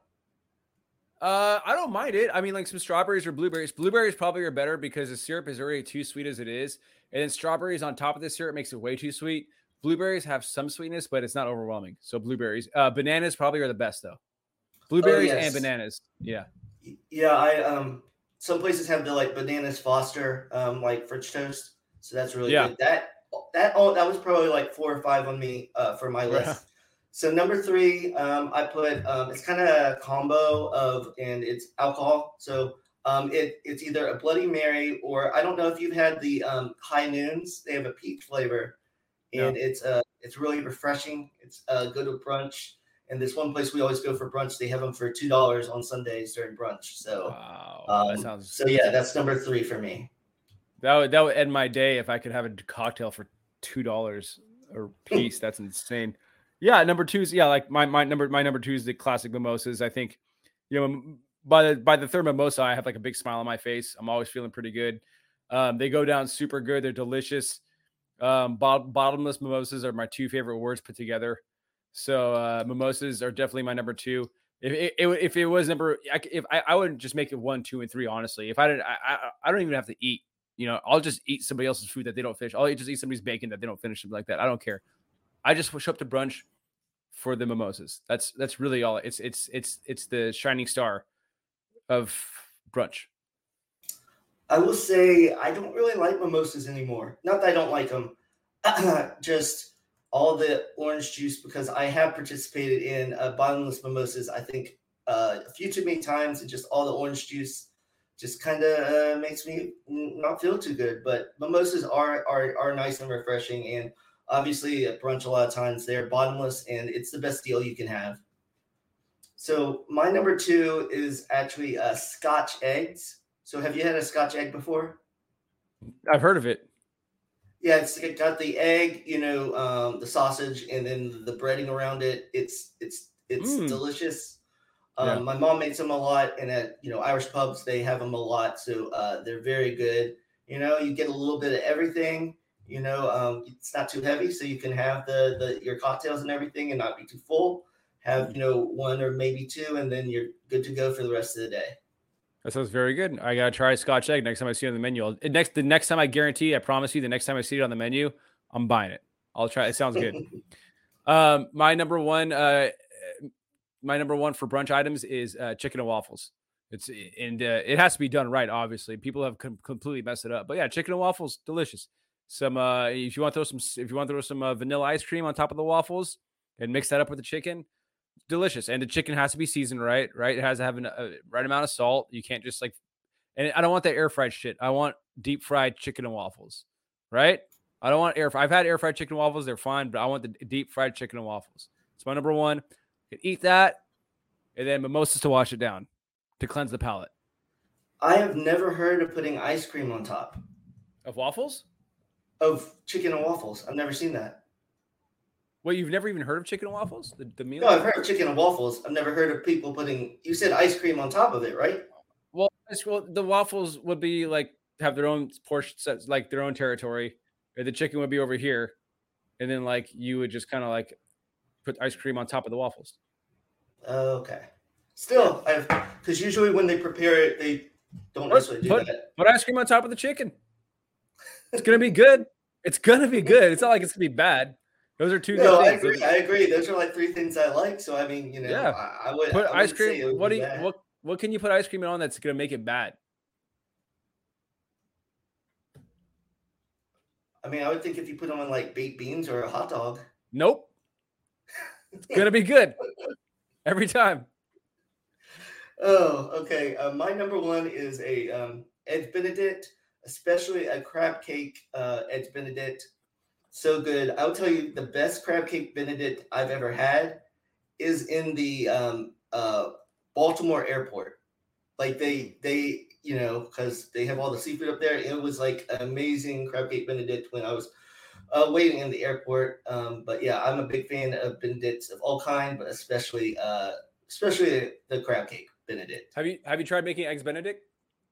Uh, I don't mind it. I mean, like some strawberries or blueberries. Blueberries probably are better because the syrup is already too sweet as it is. And then strawberries on top of the syrup makes it way too sweet. Blueberries have some sweetness, but it's not overwhelming. So blueberries. Uh, bananas probably are the best though. Blueberries oh, yes. and bananas. Yeah. Yeah. I, um, some places have the like bananas Foster, um, like French toast. So that's really yeah. good. That, That oh, that was probably like four or five on me uh, for my list. Yeah. So number three, um, I put um, it's kind of a combo of, and it's alcohol. So um, it it's either a Bloody Mary, or I don't know if you've had the um, High Noons. They have a peach flavor, and yeah. it's uh it's really refreshing. It's uh, good with brunch. And this one place we always go for brunch, they have them for two dollars on Sundays during brunch. So wow, um, that sounds so yeah, that's number three for me. That would, that would end my day if I could have a cocktail for two dollars a piece. That's insane. Yeah, number two is yeah, like my my number my number two is the classic mimosas. I think, you know, by the by the third mimosa, I have like a big smile on my face. I'm always feeling pretty good. Um, they go down super good. They're delicious. Um, bot- bottomless mimosas are my two favorite words put together. So uh, mimosas are definitely my number two. If it, it if it was number, if I, I wouldn't just make it one, two, and three. Honestly, if I didn't, I, I I don't even have to eat. You know, I'll just eat somebody else's food that they don't finish. I'll just eat somebody's bacon that they don't finish, something like that. I don't care. I just show up to brunch for the mimosas. That's that's really all. It's it's it's it's the shining star of brunch. I will say I don't really like mimosas anymore. Not that I don't like them, just all the orange juice, because I have participated in uh, bottomless mimosas. I think uh, a few too many times, and just all the orange juice just kind of uh, makes me not feel too good. But mimosas are, are are nice and refreshing, and obviously at brunch a lot of times they're bottomless, and it's the best deal you can have. So my number two is actually uh, Scotch eggs. So have you had a Scotch egg before? I've heard of it. Yeah, it's got the egg, you know, um, the sausage, and then the breading around it. It's it's it's mm. delicious. Um, yeah. My mom makes them a lot, and at you know Irish pubs they have them a lot, so uh, they're very good. You know, you get a little bit of everything. You know, um, it's not too heavy, so you can have the the your cocktails and everything, and not be too full. Have you know one or maybe two, and then you're good to go for the rest of the day. That sounds very good. I gotta try Scotch egg next time I see it on the menu. I'll, next, the next time I guarantee, I promise you, the next time I see it on the menu, I'm buying it. I'll try. It sounds good. um, my number one, uh, my number one for brunch items is uh, chicken and waffles. It's and uh, it has to be done right. Obviously, people have com- completely messed it up. But yeah, chicken and waffles, delicious. Some uh, if you want to throw some, if you want to throw some uh, vanilla ice cream on top of the waffles and mix that up with the chicken. Delicious. And the chicken has to be seasoned right, right? It has to have a uh, right amount of salt. You can't just like, and I don't want that air fried shit. I want deep fried chicken and waffles, right? I don't want air fried. I've had air fried chicken and waffles. They're fine, but I want the deep fried chicken and waffles. It's my number one. You can eat that and then mimosas to wash it down to cleanse the palate. I have never heard of putting ice cream on top of waffles. Of chicken and waffles. I've never seen that. Well, you've never even heard of chicken and waffles? The, the meal? No, I've heard of chicken and waffles. I've never heard of people putting, you said ice cream on top of it, right? Well, well the waffles would be like, have their own portion sets, like their own territory. Or the chicken would be over here. And then like, you would just kind of like put ice cream on top of the waffles. Okay. Still, I've, because usually when they prepare it, they don't put, necessarily do put, that. Put ice cream on top of the chicken. It's going to be good. It's going to be good. It's not like it's going to be bad. Those are two no, good I things. agree. I agree. Those are like three things I like. So I mean, you know, yeah. I, I would put I ice cream. What do you what what can you put ice cream on that's gonna make it bad? I mean, I would think if you put them on like baked beans or a hot dog. Nope. It's gonna be good every time. Oh, okay. Uh, my number one is a um, Eggs Benedict, especially a crab cake uh, Eggs Benedict. So good. I'll tell you, the best crab cake Benedict I've ever had is in the um, uh, Baltimore airport. Like they, they, you know, because they have all the seafood up there. It was like an amazing crab cake Benedict when I was uh, waiting in the airport. Um, but yeah, I'm a big fan of Benedicts of all kind, but especially, uh, especially the crab cake Benedict. Have you have you tried making Eggs Benedict?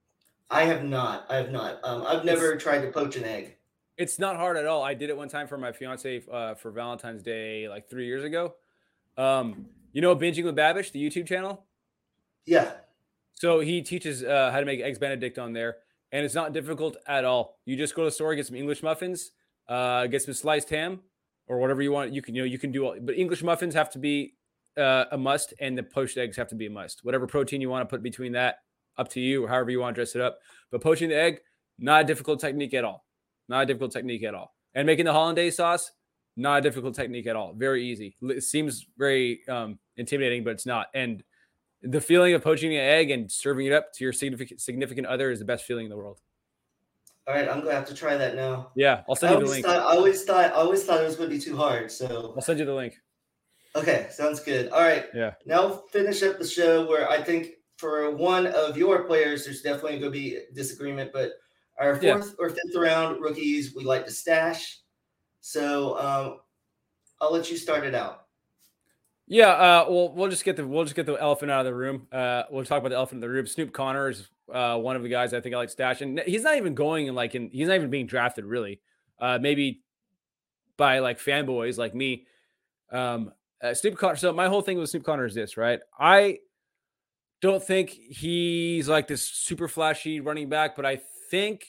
I have not. I have not. Um, I've never it's, tried to poach an egg. It's not hard at all. I did it one time for my fiance uh, for Valentine's Day, like three years ago. Um, you know, Binging with Babish, the YouTube channel. Yeah. So he teaches uh, how to make Eggs Benedict on there, and it's not difficult at all. You just go to the store, get some English muffins, uh, get some sliced ham, or whatever you want. You can, you know, you can do all, but English muffins have to be uh, a must, and the poached eggs have to be a must. Whatever protein you want to put between that, up to you, or however you want to dress it up. But poaching the egg, not a difficult technique at all. Not a difficult technique at all. And making the hollandaise sauce, not a difficult technique at all. Very easy. It seems very um, intimidating, but it's not. And the feeling of poaching an egg and serving it up to your significant significant other is the best feeling in the world. All right, I'm gonna have to try that now. Yeah, I'll send I you the link. Thought, I always thought I always thought it was going to be too hard. So I'll send you the link. Okay, sounds good. All right. Yeah. Now finish up the show where I think for one of your players, there's definitely going to be a disagreement, but our fourth yeah. or fifth round rookies, we like to stash. So um, I'll let you start it out. Yeah, uh, well, we'll just get the we'll just get the elephant out of the room. Uh, we'll talk about the elephant in the room. Snoop Connor is uh, one of the guys I think I like stash, and he's not even going in like in he's not even being drafted really. Uh, maybe by like fanboys like me. Um, uh, Snoop Connor. So my whole thing with Snoop Connor is this, right? I don't think he's like this super flashy running back, but I think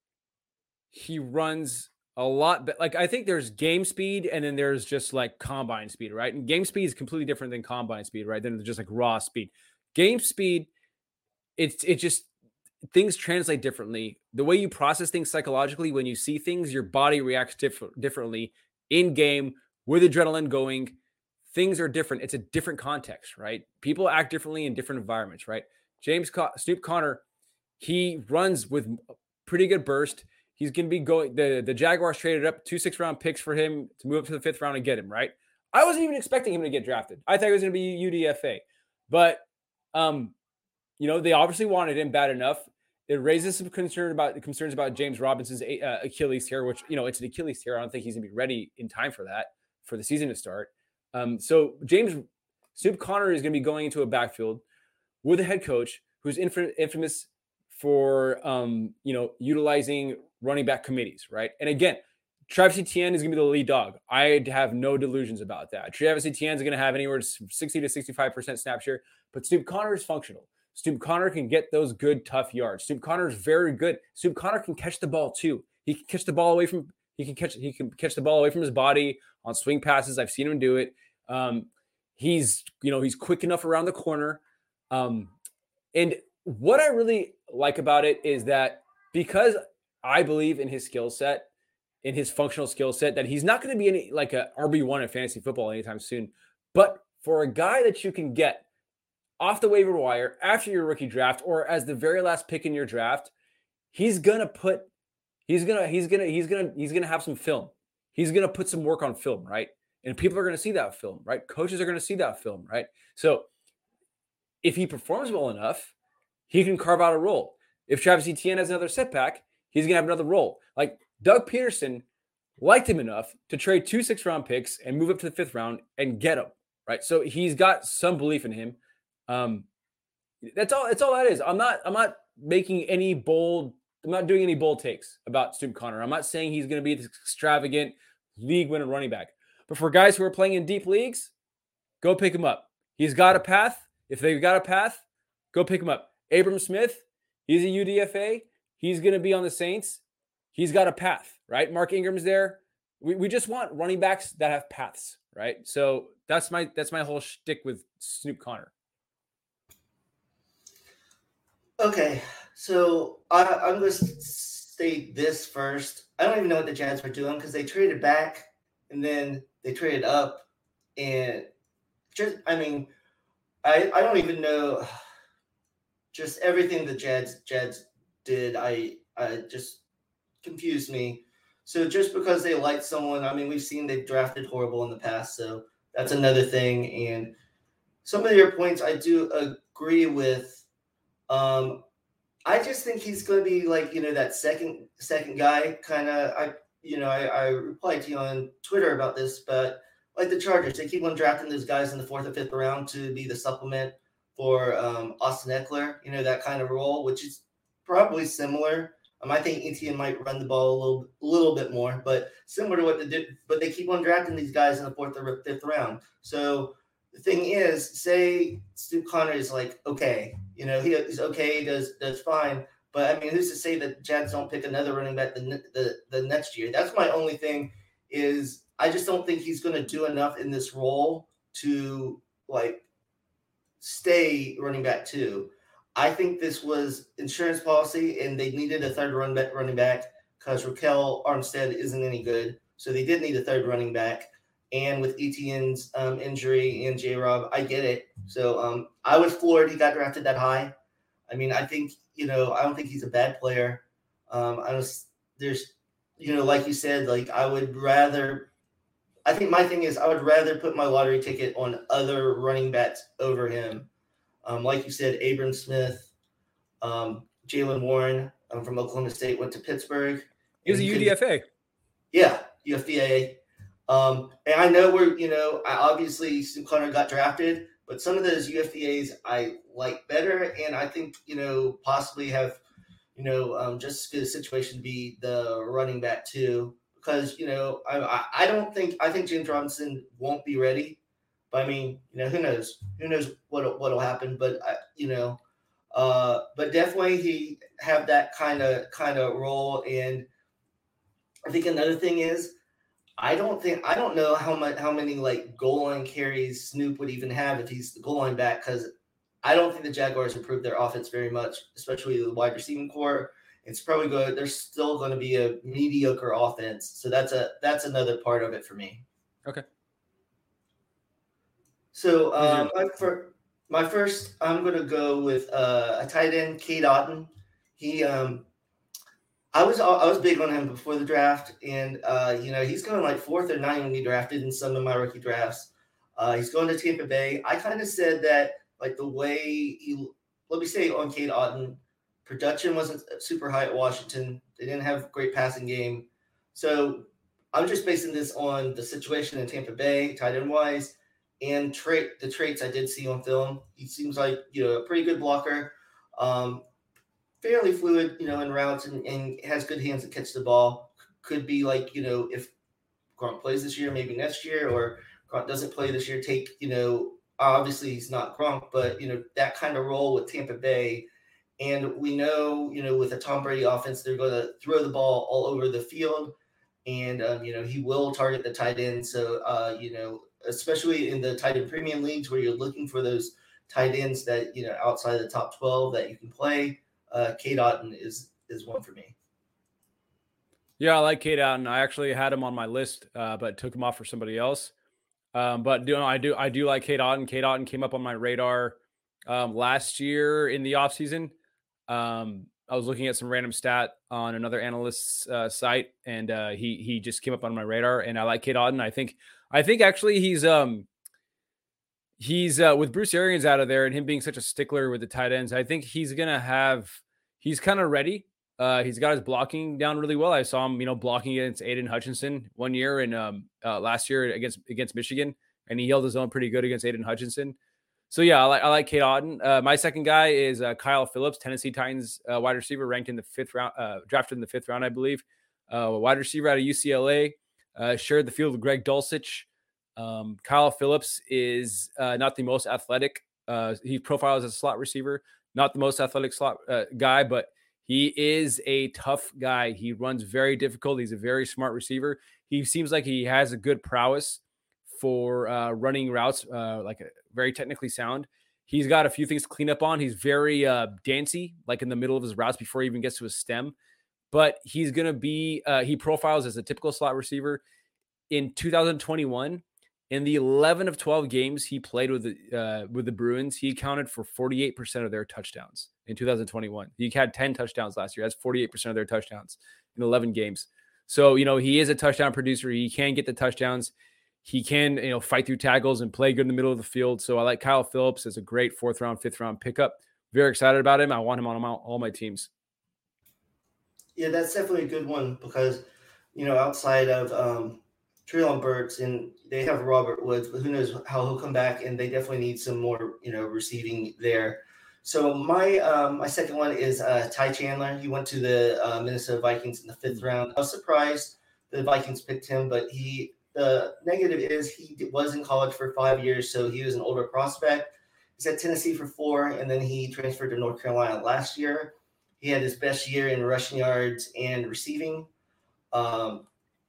he runs a lot. But like, I think there's game speed and then there's just like combine speed, right? And game speed is completely different than combine speed, right? Then just like raw speed. Game speed, it's it just things translate differently. The way you process things psychologically, when you see things, your body reacts diff- differently in game with adrenaline going. Things are different. It's a different context, right? People act differently in different environments, right? James Co- Snoop Connor, he runs with pretty good burst. He's going to be going. The, the Jaguars traded up two six round picks for him to move up to the fifth round and get him, right? I wasn't even expecting him to get drafted. I thought he was going to be U D F A, but um, you know, they obviously wanted him bad enough. It raises some concern about concerns about James Robinson's uh, Achilles tear, which, you know, it's an Achilles tear. I don't think he's going to be ready in time for that, for the season to start. Um, so James Snoop Connor is going to be going into a backfield with a head coach who's inf- infamous for, um, you know, utilizing running back committees, right? And again, Travis Etienne is going to be the lead dog. I have no delusions about that. Travis Etienne is going to have anywhere from sixty to sixty-five percent snap share, but Snoop Connor is functional. Snoop Conner can get those good, tough yards. Snoop Conner is very good. Snoop Conner can catch the ball too. He can catch the ball away from he can catch he can catch the ball away from his body on swing passes. I've seen him do it. Um, he's you know he's quick enough around the corner. Um, and what I really like about it is that because I believe in his skill set, in his functional skill set, that he's not going to be any like a R B one in fantasy football anytime soon. But for a guy that you can get off the waiver wire after your rookie draft or as the very last pick in your draft, he's gonna put, he's gonna, he's gonna, he's gonna, he's gonna have some film. He's gonna put some work on film, right? And people are gonna see that film, right? Coaches are gonna see that film, right? So if he performs well enough, he can carve out a role. If Travis Etienne has another setback, he's gonna have another role. Like Doug Peterson liked him enough to trade two six round picks and move up to the fifth round and get him, right? So he's got some belief in him. Um, that's all. That's all that is. I'm not. I'm not making any bold. I'm not doing any bold takes about Snoop Conner. I'm not saying he's going to be this extravagant league-winning running back. But for guys who are playing in deep leagues, go pick him up. He's got a path. If they've got a path, go pick him up. Abram Smith, he's a U D F A. He's going to be on the Saints. He's got a path, right? Mark Ingram's there. We we just want running backs that have paths, right? So that's my that's my whole shtick with Snoop Conner. Okay, so I, I'm going to state this first. I don't even know what the Jazz were doing because they traded back and then they traded up. And just, I mean, I I don't even know just everything the Jazz, Jazz did. I, I just confused me. So just because they like someone, I mean, we've seen they've drafted horrible in the past. So that's another thing. And some of your points I do agree with. Um, I just think he's going to be like, you know, that second second guy kind of. I, you know, I, I replied to you on Twitter about this, but like the Chargers, they keep on drafting those guys in the fourth or fifth round to be the supplement for um, Austin Eckler, you know, that kind of role, which is probably similar. Um, I think Etienne might run the ball a little, a little bit more, but similar to what they did. But they keep on drafting these guys in the fourth or fifth round. So the thing is, say Snoop Conner is like, okay, you know, he, he's okay, he does does fine. But I mean, who's to say that Jets don't pick another running back the, the the next year? That's my only thing. Is I just don't think he's going to do enough in this role to like stay running back two. I think this was insurance policy, and they needed a third run back, running back because Raquel Armstead isn't any good, so they did need a third running back. And with Etienne's um, injury and J-Rob, I get it. So um, I was floored he got drafted that high. I mean, I think, you know, I don't think he's a bad player. Um, I was there's, you know, like you said, like I would rather, I think my thing is I would rather put my lottery ticket on other running backs over him. Um, like you said, Abram Smith, um, Jaylen Warren um, from Oklahoma State went to Pittsburgh. He was a U D F A. Yeah, U F D A. Um, and I know we're, you know, I obviously Snoop Conner got drafted, but some of those U F D As I like better, and I think, you know, possibly have, you know, um, just as good a situation to be the running back too, because, you know, I, I, I don't think, I think James Robinson won't be ready, but I mean, you know, who knows, who knows what, what'll happen, but I, you know, uh, but definitely he have that kind of, kind of role. And I think another thing is, I don't think I don't know how much how many like goal line carries Snoop would even have if he's the goal line back, because I don't think the Jaguars improved their offense very much, especially the wide receiving core. It's probably good. There's still going to be a mediocre offense, so that's a that's another part of it for me. Okay. So um, my, fir- my first, I'm going to go with uh, a tight end, Cade Otton. He um. I was I was big on him before the draft, and uh, you know he's going like fourth or ninth when he drafted in some of my rookie drafts. Uh, he's going to Tampa Bay. I kind of said that like the way he, let me say on Cade Otton, production wasn't super high at Washington. They didn't have a great passing game, so I'm just basing this on the situation in Tampa Bay, tight end wise, and trait the traits I did see on film. He seems like, you know, a pretty good blocker. Um, fairly fluid, you know, in routes, and, and has good hands to catch the ball. Could be like, you know, if Gronk plays this year, maybe next year, or Gronk doesn't play this year, take, you know, Obviously, he's not Gronk, but you know that kind of role with Tampa Bay. And we know, you know, with a Tom Brady offense, they're going to throw the ball all over the field, and um, you know he will target the tight end. So uh, you know, especially in the tight end premium leagues where you're looking for those tight ends that you know outside the top twelve that you can play, uh, Cade Otton is is one for me. Yeah, I like Cade Otton. I actually had him on my list, uh, but took him off for somebody else. Um, but you know, I do I do like Cade Otton. Cade Otton came up on my radar um, last year in the offseason. Um, I was looking at some random stat on another analyst's uh, site, and uh, he he just came up on my radar. And I like Cade Otton. I think I think actually he's um he's uh, with Bruce Arians out of there and him being such a stickler with the tight ends. I think he's gonna have he's kind of ready. Uh, he's got his blocking down really well. I saw him, you know, blocking against Aiden Hutchinson one year and um, uh, last year against against Michigan, and he held his own pretty good against Aiden Hutchinson. So yeah, I like I like Cade Otton. Uh, my second guy is uh, Kyle Phillips, Tennessee Titans uh, wide receiver, ranked in the fifth round, uh, drafted in the fifth round, I believe. Uh, wide receiver out of U C L A, uh, shared the field with Greg Dulcich. Um, Kyle Phillips is uh, not the most athletic. Uh, he profiles as a slot receiver, not the most athletic slot uh, guy, but he is a tough guy. He runs very difficult. He's a very smart receiver. He seems like he has a good prowess for uh, running routes, uh, like a, very technically sound. He's got a few things to clean up on. He's very uh, dancey, like in the middle of his routes before he even gets to his stem. But he's going to be, uh, he profiles as a typical slot receiver. In two thousand twenty-one, in the eleven of twelve games he played with the, uh, with the Bruins, he accounted for forty-eight percent of their touchdowns in two thousand twenty-one. He had ten touchdowns last year. That's forty-eight percent of their touchdowns in eleven games. So, you know, he is a touchdown producer. He can get the touchdowns. He can, you know, fight through tackles and play good in the middle of the field. So I like Kyle Phillips as a great fourth round, fifth round pickup. Very excited about him. I want him on all my teams. Yeah, that's definitely a good one because, you know, outside of um, Treylon Burks and they have Robert Woods, but who knows how he'll come back, and they definitely need some more, you know, receiving there. So my um, my second one is uh, Ty Chandler. He went to the uh, Minnesota Vikings in the fifth round. I was surprised the Vikings picked him, but he the negative is he was in college for five years, so he was an older prospect. He's at Tennessee for four, and then he transferred to North Carolina last year. He had his best year in rushing yards and receiving. Um,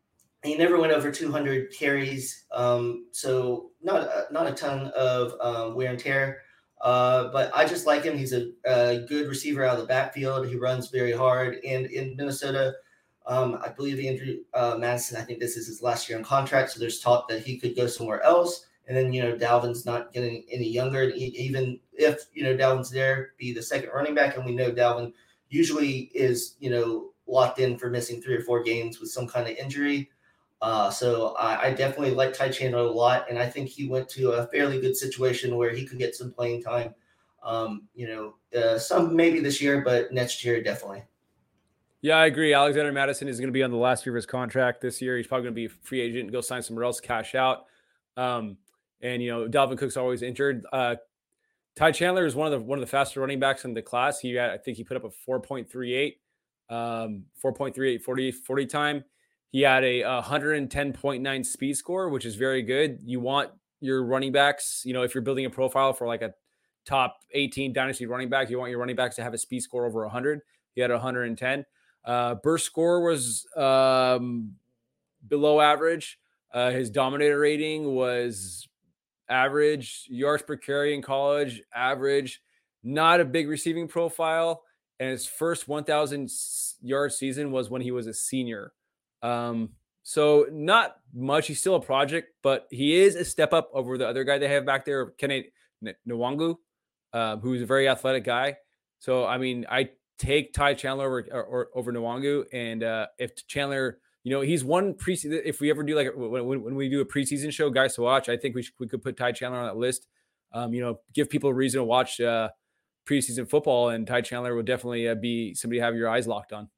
he never went over two hundred carries, um, so not a, not a ton of um, wear and tear. Uh, but I just like him. He's a, a good receiver out of the backfield. He runs very hard. And in Minnesota, um, I believe Andrew uh, Madison, I think this is his last year on contract, so there's talk that he could go somewhere else. And then, you know, Dalvin's not getting any younger. Even if, you know, Dalvin's there, be the second running back. And we know Dalvin usually is, you know, locked in for missing three or four games with some kind of injury. Uh, so I, I definitely like Ty Chandler a lot, and I think he went to a fairly good situation where he could get some playing time. Um, you know, uh, some maybe this year, but next year definitely. Yeah, I agree. Alexander Madison is going to be on the last year of his contract this year. He's probably going to be a free agent and go sign somewhere else, cash out. Um, and you know, Dalvin Cook's always injured. Uh, Ty Chandler is one of the one of the faster running backs in the class. He had, I think he put up a four point three eight, um, four point three eight forty, forty time. He had a one ten point nine speed score, which is very good. You want your running backs, you know, if you're building a profile for like a top eighteen dynasty running back, you want your running backs to have a speed score over one hundred. He had one ten. Uh, burst score was um, below average. Uh, his dominator rating was average. Yards per carry in college, average. Not a big receiving profile. And his first one thousand yard season was when he was a senior. Um, so not much. He's still a project, but he is a step up over the other guy they have back there, Kene Nwangwu, uh, who's a very athletic guy. So, I mean, I take Ty Chandler over, or, or, over Nwangwu. And uh, if Chandler, you know, he's one preseason. If we ever do like when, when we do a preseason show, guys to watch, I think we should, we could put Ty Chandler on that list. Um, you know, give people a reason to watch uh, preseason football, and Ty Chandler would definitely uh, be somebody to have your eyes locked on.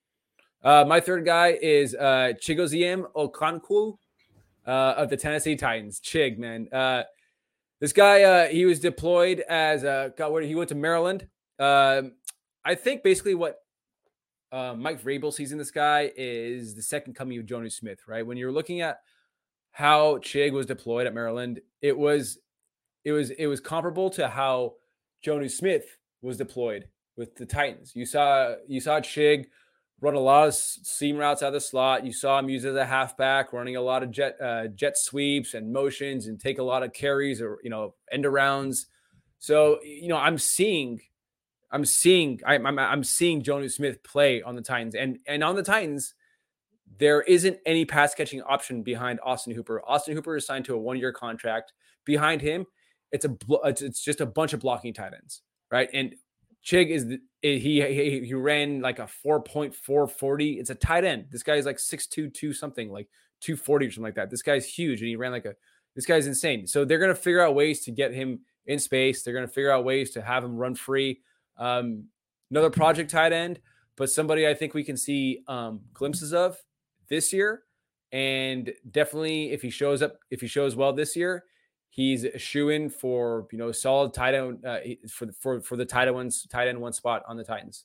Uh, my third guy is uh, Chigoziem Okonkwo uh, of the Tennessee Titans. Chig, man. Uh, this guy, uh, he was deployed as a, God, where he went to Maryland. Uh, I think basically what uh, Mike Vrabel sees in this guy is the second coming of Jonnu Smith, right? When you're looking at how Chig was deployed at Maryland, it was it was it was comparable to how Jonnu Smith was deployed with the Titans. You saw you saw Chig run a lot of seam routes out of the slot. You saw him use as a halfback, running a lot of jet uh, jet sweeps and motions, and take a lot of carries or you know end arounds. So you know, I'm seeing, I'm seeing, I'm I'm, I'm seeing Jonnu Smith play on the Titans, and and on the Titans, there isn't any pass catching option behind Austin Hooper. Austin Hooper is signed to a one year contract. Behind him, it's a it's, it's just a bunch of blocking tight ends, right? And Chig is the, he, he he ran like a four point four forty. It's a tight end. This guy is like six two, two something, like two forty or something like that. This guy's huge, and he ran like a. This guy's insane. So they're gonna figure out ways to get him in space. They're gonna figure out ways to have him run free. Um, another project tight end, but somebody I think we can see um, glimpses of this year, and definitely if he shows up, if he shows well this year. He's a shoe-in for, you know, solid tight end uh, for the for, for the tight end one tight end one spot on the Titans.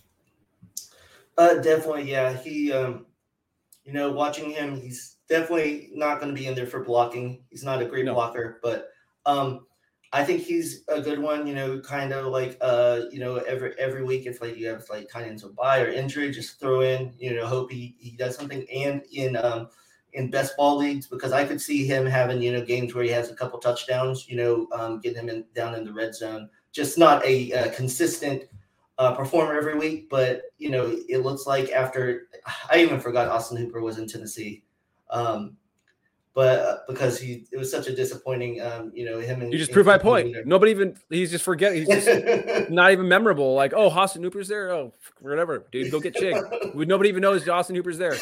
Uh, definitely, yeah. He, um, you know, watching him, he's definitely not going to be in there for blocking. He's not a great no. blocker, but um, I think he's a good one. You know, kind of like uh, you know, every every week if like you have like tight ends with bye or injury, just throw in. You know, hope he he does something. And in um. in best ball leagues, because I could see him having, you know, games where he has a couple touchdowns, you know, um, getting him in, down in the red zone. Just not a, a consistent uh, performer every week, but, you know, it looks like after – I even forgot Austin Hooper was in Tennessee. Um, but uh, because he – it was such a disappointing, um, you know, him and – You just proved my point. There. Nobody even – he's just forgetting. He's just not even memorable. Like, oh, Austin Hooper's there? Oh, whatever. Dude, go get Chig. Nobody even knows Austin Hooper's there.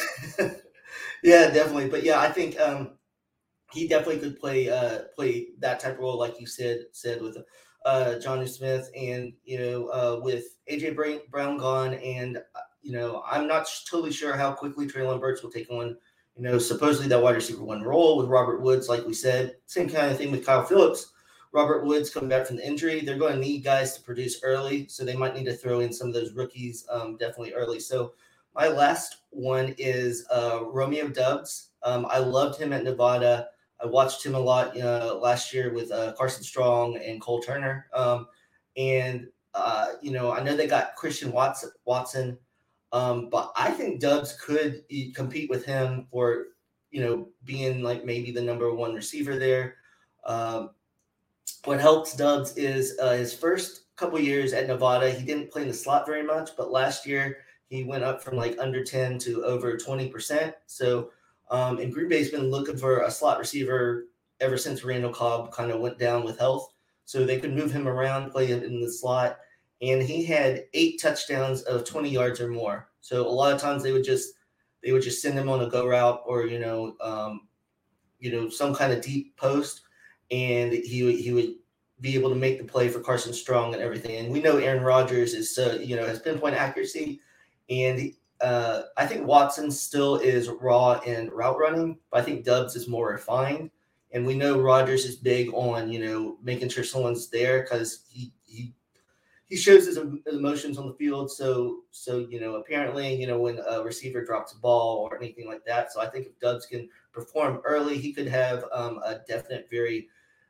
Yeah, definitely. But yeah, I think um, he definitely could play uh, play that type of role, like you said said with uh, Jonnu Smith, and you know uh, with A J Brown gone, and uh, you know I'm not totally sure how quickly Treylon Burks will take on. You know, supposedly that wide receiver one role with Robert Woods, like we said, same kind of thing with Kyle Phillips. Robert Woods coming back from the injury, they're going to need guys to produce early, so they might need to throw in some of those rookies um, definitely early. So. My last one is uh, Romeo Doubs. Um, I loved him at Nevada. I watched him a lot uh, last year with uh, Carson Strong and Cole Turner. Um, and, uh, you know, I know they got Christian Watson, Watson um, but I think Doubs could compete with him for, you know, being like maybe the number one receiver there. Um, what helps Doubs is uh, his first couple years at Nevada, he didn't play in the slot very much, but last year – he went up from like under ten to over twenty percent. So, um, and Green Bay's been looking for a slot receiver ever since Randall Cobb kind of went down with health. So they could move him around, play him in the slot. And he had eight touchdowns of twenty yards or more. So a lot of times they would just, they would just send him on a go route or, you know, um, you know, some kind of deep post. And he would, he would be able to make the play for Carson Strong and everything. And we know Aaron Rodgers is, uh, you know, has pinpoint accuracy. And uh, I think Watson still is raw in route running, but I think Doubs is more refined. And we know Rodgers is big on, you know, making sure someone's there because he he he shows his emotions on the field. So, so you know, apparently, you know, when a receiver drops a ball or anything like that. So I think if Doubs can perform early, he could have um, a definite, very,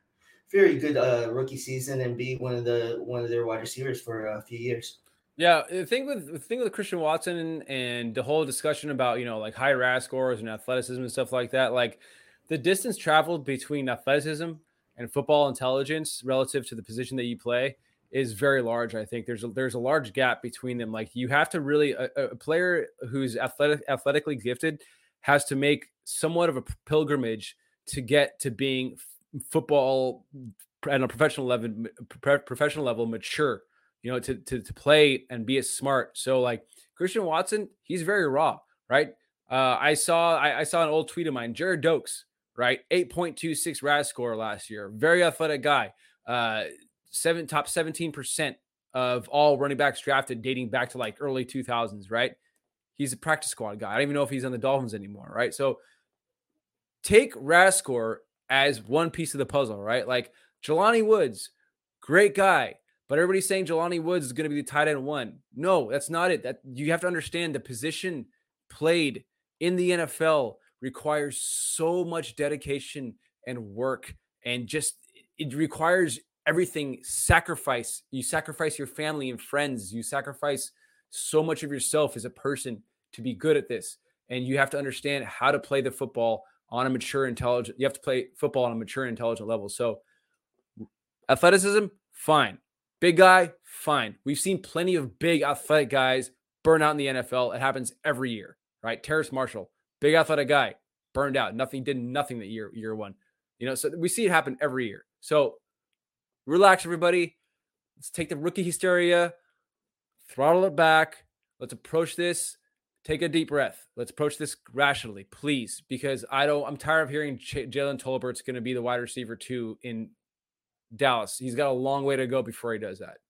very good uh, rookie season and be one of the one of their wide receivers for a few years. Yeah, the thing with the thing with Christian Watson and the whole discussion about, you know, like high R A S scores and athleticism and stuff like that, like the distance traveled between athleticism and football intelligence relative to the position that you play is very large. I think there's a, there's a large gap between them. Like you have to really a, a player who's athletic athletically gifted has to make somewhat of a pilgrimage to get to being football at a professional level, professional level mature. You know, to, to to play and be as smart. So like Christian Watson, he's very raw, right? Uh, I saw I, I saw an old tweet of mine, Jared Dokes, right? eight point two six R A S score last year. Very athletic guy. Uh, seven top seventeen percent of all running backs drafted dating back to like early two thousands, right? He's a practice squad guy. I don't even know if he's on the Dolphins anymore, right? So take R A S score as one piece of the puzzle, right? Like Jelani Woods, great guy. But everybody's saying Jelani Woods is going to be the tight end one. No, that's not it. That you have to understand the position played in the N F L requires so much dedication and work and just it requires everything sacrifice. You sacrifice your family and friends. You sacrifice so much of yourself as a person to be good at this. And you have to understand how to play the football on a mature, intelligent. You have to play football on a mature, intelligent level. So athleticism, fine. Big guy, fine. We've seen plenty of big athletic guys burn out in the N F L. It happens every year, right? Terrace Marshall, big athletic guy, burned out. Nothing, did nothing that year, year one. You know, so we see it happen every year. So relax, everybody. Let's take the rookie hysteria, throttle it back. Let's approach this. Take a deep breath. Let's approach this rationally, please, because I don't. I'm tired of hearing Ch- Jalen Tolbert's going to be the wide receiver two in Dallas. He's got a long way to go before he does that.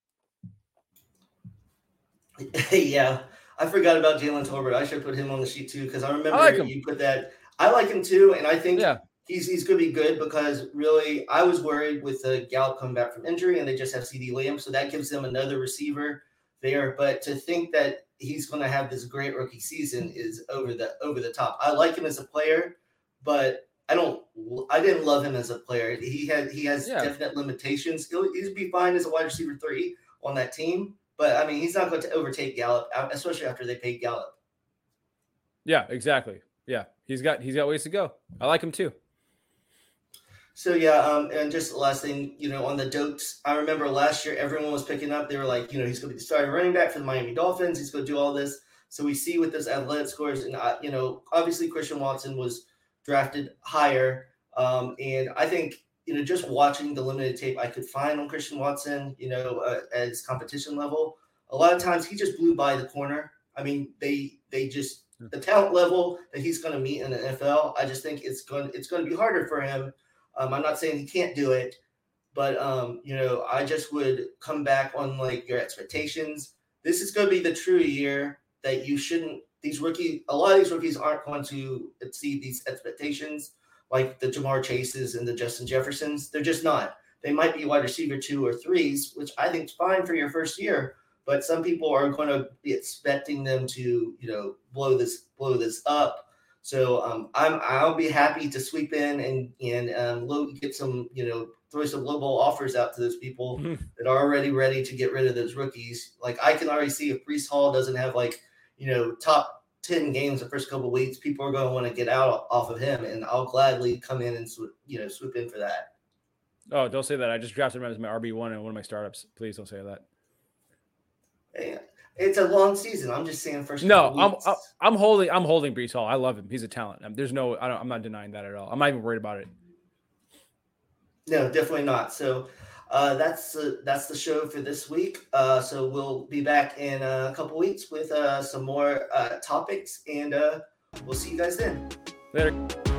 Yeah, I forgot about Jalen Tolbert. I should put him on the sheet too because I remember I like you put that. I like him too, and I think yeah. he's he's going to be good because really I was worried with the Gallup coming back from injury, and they just have CeeDee Lamb, so that gives them another receiver there. But to think that he's going to have this great rookie season is over the over the top. I like him as a player, but I don't. I didn't love him as a player. He had he has Yeah. definite limitations. He'll he'll be fine as a wide receiver three on that team, but I mean he's not going to overtake Gallup, especially after they paid Gallup. Yeah, exactly. Yeah, he's got he's got ways to go. I like him too. So yeah, um, and just the last thing, you know, on the Dokes, I remember last year everyone was picking up. They were like, you know, he's going to be the starting running back for the Miami Dolphins. He's going to do all this. So we see with those athletic scores, and uh, you know, obviously Christian Watson was drafted higher, um, and I think you know, just watching the limited tape I could find on Christian Watson, you know, uh, at his competition level, a lot of times he just blew by the corner. I mean, they they just the talent level that he's going to meet in the N F L. I just think it's going it's going to be harder for him. Um, I'm not saying he can't do it, but, um, you know, I just would come back on, like, your expectations. This is going to be the true year that you shouldn't – these rookie – a lot of these rookies aren't going to exceed these expectations, like the Jamar Chases and the Justin Jeffersons. They're just not. They might be wide receiver two or threes, which I think is fine for your first year, but some people are going to be expecting them to, you know, blow this blow this up. So um, I'm I'll be happy to sweep in and and um, low, get some you know throw some low ball offers out to those people mm-hmm. that are already ready to get rid of those rookies. Like I can already see if Breece Hall doesn't have like you know top ten games the first couple of weeks, people are going to want to get out off of him, and I'll gladly come in and sw- you know swoop in for that. Oh, don't say that! I just drafted him as my R B one in one of my startups. Please don't say that. Yeah. It's a long season. I'm just saying first. No, I'm I'm holding I'm holding Breece Hall. I love him. He's a talent. There's no I don't, I'm not denying that at all. I'm not even worried about it. No, definitely not. So uh, that's uh, that's the show for this week. Uh, so we'll be back in a couple weeks with uh, some more uh, topics, and uh, we'll see you guys then. Later.